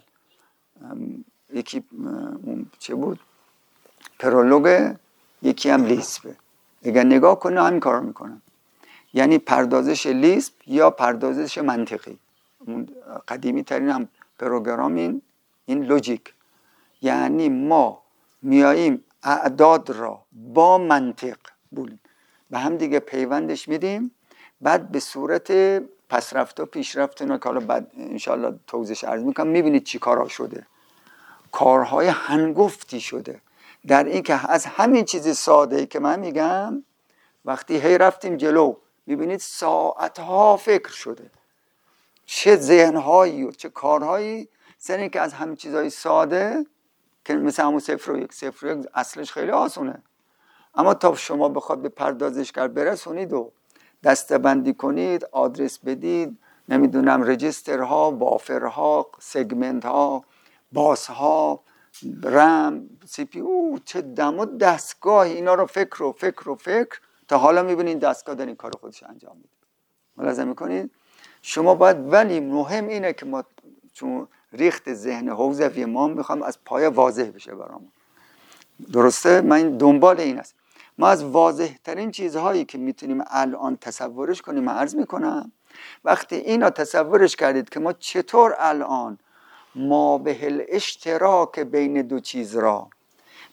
یکی اون چه بود؟ پرولوگ، یکی هم لیسپه. اگر نگاه کنه همین کار رو میکنن، یعنی پردازش لیسپ یا پردازش منطقی. قدیمی ترین هم پروگرام این این لوجیک، یعنی ما میاییم اعداد را با منطق بولیم به هم دیگه پیوندش میدیم، بعد به صورت پسرفت و پیشرفت اینا که حالا بعد انشالله توضیحش عرض میکنم میبینید چی کارها شده. کارهای هنگفتی شده در این که از همین چیز ساده‌ای که من میگم وقتی هی رفتیم جلو میبینید ساعتها فکر شده، چه ذهنهایی و چه کارهایی، سر این که از همین چیزهای ساده که مثل همون صفر و یک صفر و یک اصلش خیلی آسونه، اما تا شما بخواد به پردازشگر برسونید و دسته‌بندی کنید، آدرس بدید، نمیدونم رجیسترها، بافرها، سگمنتها، باسها، رم، سی پی او، چه دم و دستگاهی، اینا رو فکر و فکر و فکر تا حالا میبینید دستگاه داره این کار خودش انجام میده. ملاحظه میکنید؟ شما باید، ولی مهم اینه که ما چون ریخت ذهن حوزوی ما میخوام از پایه واضح بشه برامون. درسته؟ من دنبال این است. ما از واضح ترین چیزهایی که میتونیم الان تصورش کنیم من عرض میکنم. وقتی اینا تصورش کردید که ما چطور الان ما به الاشتراک بین دو چیز را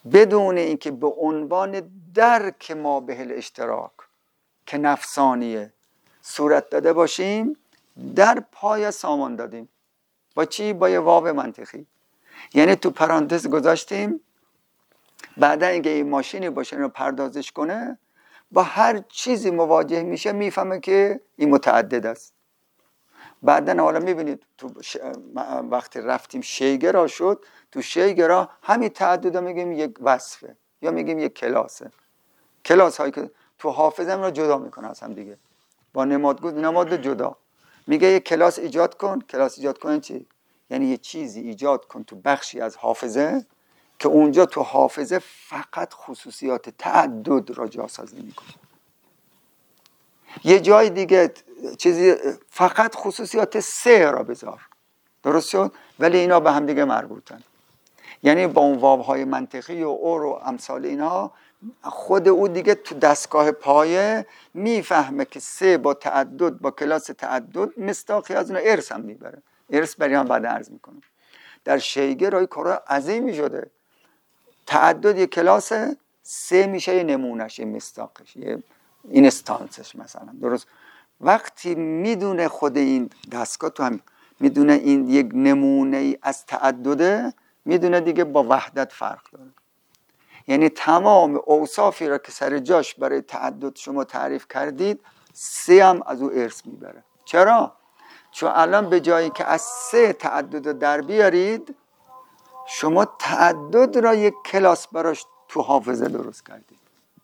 بدون اینکه به عنوان درک ما به الاشتراک که نفسانیه صورت داده باشیم، در پای سامان دادیم. با چی؟ با یه واو منطقی. یعنی تو پرانتز گذاشتیم بعدا اینکه این ماشینی باشه رو پردازش کنه، با هر چیزی مواجه میشه میفهمه که این متعدد است. بعدا حالا میبینید تو ش... وقتی رفتیم شیگرا شد، تو شیگرا همین تعدد میگیم یک وصفه یا میگیم یک کلاسه. کلاس هایی که تو حافظه رو جدا میکنه از هم دیگه با نمادگو نماد جدا. میگه یک کلاس ایجاد کن. کلاس ایجاد کن چی؟ یعنی یه چیزی ایجاد کن تو بخشی از حافظه که اونجا تو حافظه فقط خصوصیات تعدد را جاسازی میکنه. یه جای دیگه چیزی فقط خصوصیات سه را بذار. درست شد؟ ولی اینا به هم دیگه مربوطن. یعنی با اون واوهای منطقی و اور و امثال اینا خود او دیگه تو دستگاه پایه میفهمه که سه با تعدد با کلاس تعدد مصداقی از اون ارث هم میبره. ارث برای هم بعد عرض میکنم. در شیگر رای کارا عظیمی شده. تعدد یک کلاس، سه میشه یه نمونش، یه مصداقش، یه این استانسش مثلا. درست؟ وقتی میدونه خود این دستگاه تو هم میدونه این یک نمونه ای از تعدده، میدونه دیگه با وحدت فرق داره. یعنی تمام اوصافی را که سر جاش برای تعدد شما تعریف کردید، سه هم از او ارث میبره. چرا؟ چون الان به جایی که از سه تعدد در بیارید، شما تعدد را یک کلاس براش تو حافظه درست کردید.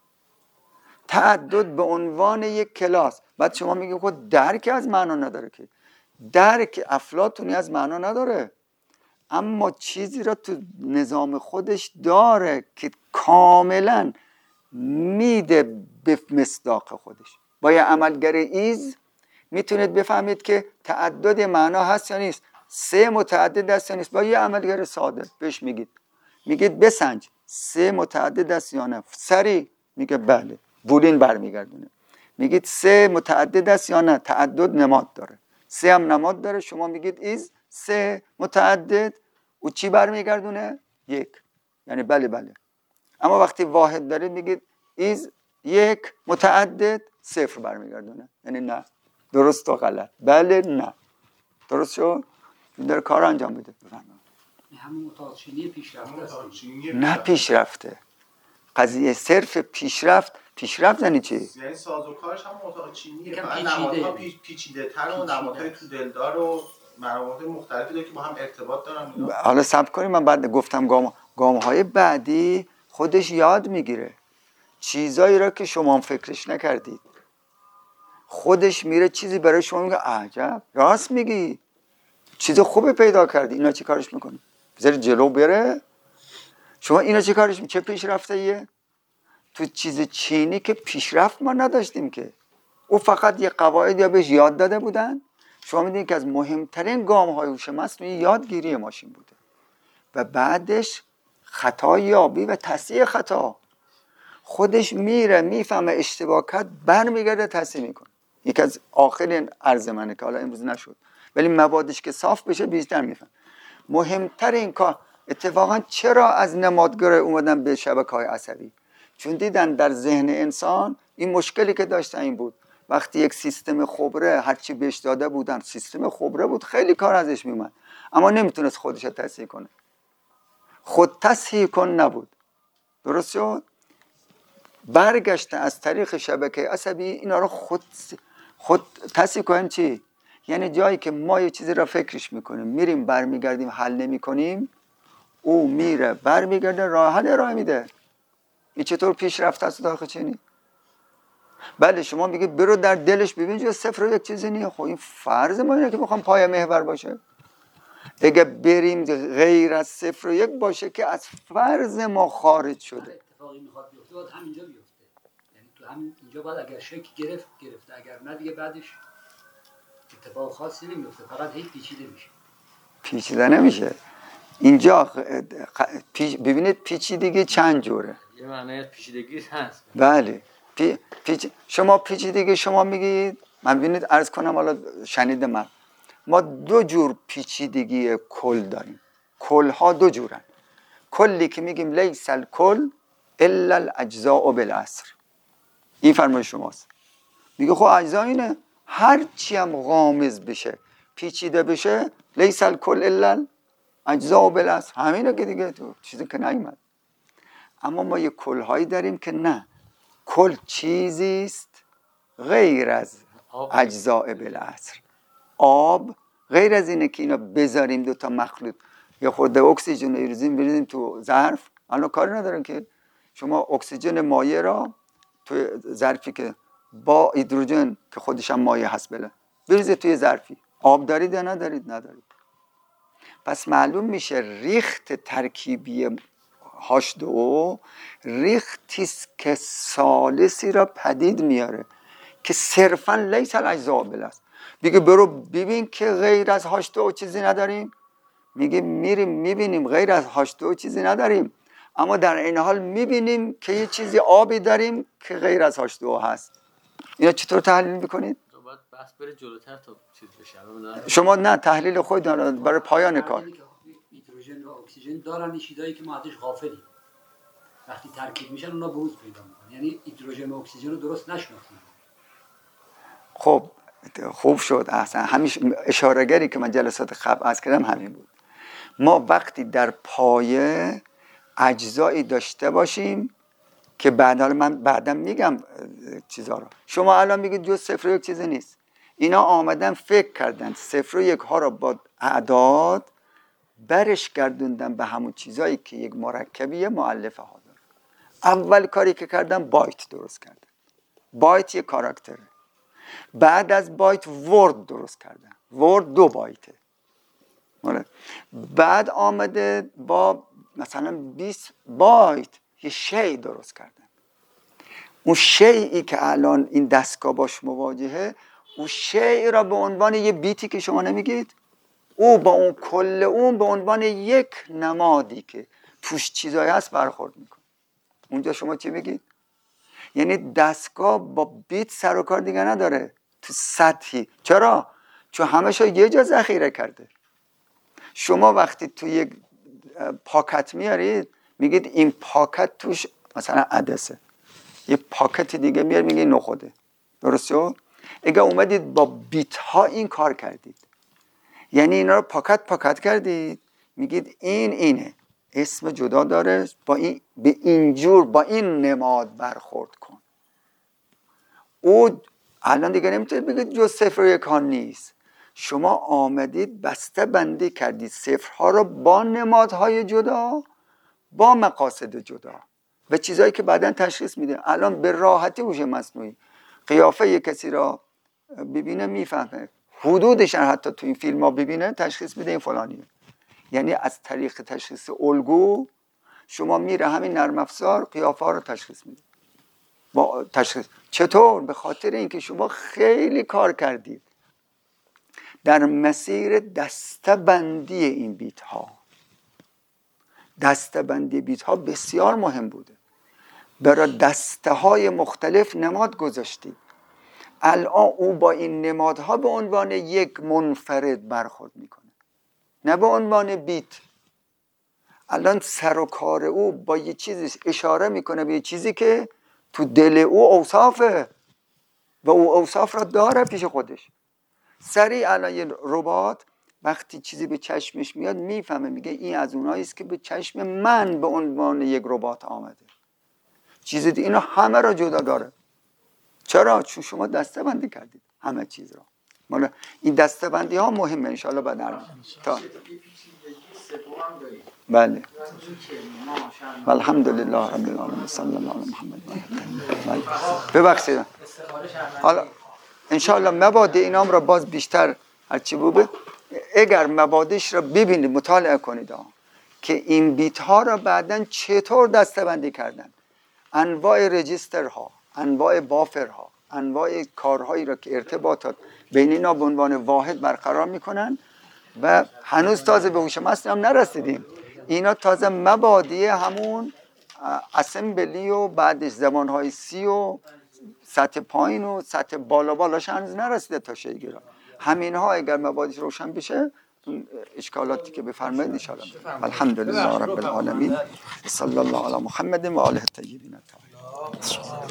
تعدد به عنوان یک کلاس. بعد شما میگید خود درک از معنا نداره که. درک افلاطونی از معنا نداره، اما چیزی را تو نظام خودش داره که کاملا میده به مصداق خودش. با یه عملگر ایز میتونید بفهمید که تعدد معنا هست یا نیست، سه متعدد است یا نیست. با یه عملگر ساده بهش میگید میگید بسنج سه متعدد است یا نه، سری میگه بله، بولین برمیگردونه. میگید سه متعدد است یا نه، تعدد نماد داره، سه هم نماد داره. شما میگید ایز سه متعدد، او چی برمیگردونه؟ یک. یعنی بله بله. اما وقتی واحد دارید میگید ایز یک متعدد، صفر برمیگردونه. یعنی نه، درست و غلط، بله نه. درست شد؟ در کار انجام بده. بفهمم همون متعاچینی پیشرفته است. نه پیشرفته. قضیه صرف پیشرفت. پیشرفت یعنی چی؟ یعنی سازوکارش هم متعاچینیه. یکم فقط پیچیده. نمادها پیچ پیچیده تر و نمادهای تو دلدار و مراحل مختلفی داره که با هم ارتباط دارن. اینا حالا صبر کنیم، من بعد گفتم گام گام‌های بعدی خودش یاد میگیره چیزایی را که شما فکرش نکردید. خودش میره چیزی برای شما میگه عجب راست میگی، چیز خوبی پیدا کردی. اینا چی کارش میکنه؟ بذاری جلو بره. شما اینا چی کارش میکنه؟ چه پیشرفته ایه؟ تو چیز چینی که پیشرفت ما نداشتیم که، او فقط یه قواعد یا بهش یاد داده بودن. شما میدونید که از مهمترین گام‌های هوش مصنوعی یادگیری ماشین بوده و بعدش خطا یابی و تصحیح خطا. خودش میره میفهمه اشتباه کرد، برمیگرده تصحیح میکنه. یکی از آخرین عرض منه که حالا امروز نشد، ولی موادش که صاف بشه بیشتر میفهم. مهمترین کار اتفاقا چرا از نمادگرای اومدن به شبکه‌های عصبی؟ چون دیدن در ذهن انسان این مشکلی که داشتن این بود، وقتی یک سیستم خبره هرچی بهش داده بودن، سیستم خبره بود، خیلی کار ازش میومد، اما نمیتونست خودش رو تصحیح کنه. خود تصحیح کن نبود. درست شد؟ برگشته از طریق شبکه عصبی اینا رو خود خود تصحیح کنن. چی؟ یعنی جایی که ما یه چیزی را فکرش میکنیم، میریم برمیگردیم حل نمیکنیم، او میره برمیگرده راه حل ارائه میده. این چطور پیشرفت است داخل چینی؟ بله شما میگه برو در دلش ببین جو صفر و یک چیزی نیه. خب این فرض ما اینه که میخوام پای محور باشه. اگه بریم غیر از صفر و یک باشه که از فرض ما خارج شده. اتفاقی میخواد بیفته باید همینجا بیفته. یعنی تو همین اینجا باید اگر شک گرفت گرفته، اگر نه دیگه بعدش اتفاق خاصی نمیفته، فقط هی پیچیده میشه. پیچیده نمیشه. اینجا پیچ... ببینید پیچیدگی چند جوره. یه معنی پیچیدگی هست. بله. پی... پیچ... شما پیچیدگی شما میگید، من ببینید عرض کنم حالا شنید من. ما دو جور پیچیدگی کل داریم. کل ها دو جورن. کلی که میگیم لیس الکل الا الاجزاء بالاصل، این فرمایش شماست. میگه خب اجزا اینه، هر چی هم غامض بشه پیچیده بشه لیس الکل الا الاجزاء بالاصل، همینه که دیگه تو چیزی که نیومد. اما ما یه کلهایی داریم که نه، کل چیزی است غیر از اجزاء بالاصل. آب غیر از اینه که اینا بذاریم دو تا مخلوط یا خورده اکسیژن ایرزیم بریزیم تو ظرف، الان کاری ندارن که شما اکسیژن مایع را توی ظرفی که با هیدروژن که خودش هم مایع هست بله بریزید توی ظرفی، آب دارید یا ندارید؟ ندارید. پس معلوم میشه ریخت ترکیبی هاش دو او ریختیست که ثالثی را پدید میاره که صرفا لیس الاجزاء بالاصل. دیگه برو ببین که غیر از هاش دو او چیزی نداریم، میگه میریم میبینیم غیر از هاش دو او چیزی نداریم، اما در این حال میبینیم که یه چیزی آبی داریم که غیر از هاش دو او هست. اینا چطور تحلیل میکنید؟ باید بحث بره جلوتر تا چیز بشه. شما نه تحلیل خود دارید برای پایان کار. هیدروژن و اکسیژن دارن این چیزایی که ما ازش غافلیم، وقتی ترکیب میشن اونا بروز پیدا میکنن، یعنی هیدروژن و اکسیژن رو درست نشناختیم. خب خوب شد، احسن. همیشه اشارهگری که من جلسات قبل عرض کردم همین بود. ما وقتی در پایه اجزایی داشته باشیم که بعدا من بعدا میگم چیزا رو، شما الان میگید جز صفر و یک چیزی نیست، اینا آمدن فکر کردن صفر و یک ها رو با اعداد برش گردوندن به همون چیزایی که یک مرکبی مؤلفه ها داره. اول کاری که کردن بایت درست کردن، بایت یک کاراکتره. بعد از بایت ورد درست کردن، ورد دو بایته. بعد آمده با مثلا بیست بایت یه شی درست کردن. اون شیئی که الان این دستگاه باش مواجهه، اون شیئی را به عنوان یه بیتی که شما نمیگید، او با اون کل اون به عنوان یک نمادی که توش چیزایی هست برخورد میکنه. اونجا شما چی میگید؟ یعنی دستگاه با بیت سر و کار دیگه نداره تو سطحی. چرا؟ چون همشو یه جا ذخیره کرده. شما وقتی تو یک پاکت میارید میگید این پاکت توش مثلا عدسه، یه پاکت دیگه میارید میگید نخوده. درست شد؟ اگه اومدید با بیت ها این کار کردید، یعنی اینا رو پاکت پاکت کردید، میگید این اینه، اسم جدا داره، با این به اینجور با این نماد برخورد کن. او الان دیگه نمیتونید بگید جز صفر و یک ها نیست. شما آمدید بسته بندی کردید صفرها رو با نمادهای جدا، با مقاصد جدا و چیزایی که بعداً تشخیص میده. الان به راحتی هوش مصنوعی قیافه یک کسی را ببینه میفهمه، حدودش حتی تو این فیلم ها ببینه تشخیص میده این فلانیه. یعنی از طریق تشخیص الگو شما میره همین نرم افزار قیافه ها رو تشخیص میده. با تشخیص چطور؟ به خاطر اینکه شما خیلی کار کردید در مسیر دسته‌بندی این بیت ها. دسته‌بندی بیت ها بسیار مهم بوده. برای دسته های مختلف نماد گذاشتید. الان او با این نمادها به عنوان یک منفرد برخورد میکنه، نه به عنوان بیت. الان سر و کار او با یه چیزی اشاره میکنه به یه چیزی که تو دل او اوصافه و او اوصاف را داره پیش خودش. سریع الان یه ربات وقتی چیزی به چشمش میاد میفهمه، میگه این از اونایی است که به چشم من به عنوان یک ربات آمده. چیزی دی اینا همه را جدا داره. چرا؟ چون شما دسته بندی کردید همه چیز را. مالا این دسته بندی ها مهمه ان شاءالله بعد در تا بله. الحمدلله رب العالمین صلی الله علی محمد. ببخشید. حالا ان شاءالله مبادئ اینام را باز بیشتر هرچی بود اگر مبادئش را ببینید مطالعه کنید ها. که این بیت ها را بعداً چطور دسته بندی کردن، انواع رجیستر ها، انواع بافر ها، انواع کارهایی را که ارتباطات بین اینا به عنوان واحد برقرار میکنن و هنوز تازه به هوش مصنوعی هم نرسیدیم. اینا تازه مبادئ همون اسمبلی و بعدش زبانهای سی و سطح پایین و سطح بالا بالاش هنوز نرسیده تا شیگیرا. همین ها اگر مبادئش روشن بشه اون اشکالاتی که بفرمایید ان شاء الله. الحمدلله رب العالمین. صلی الله علی محمد و آله الطیبین الطاهرین.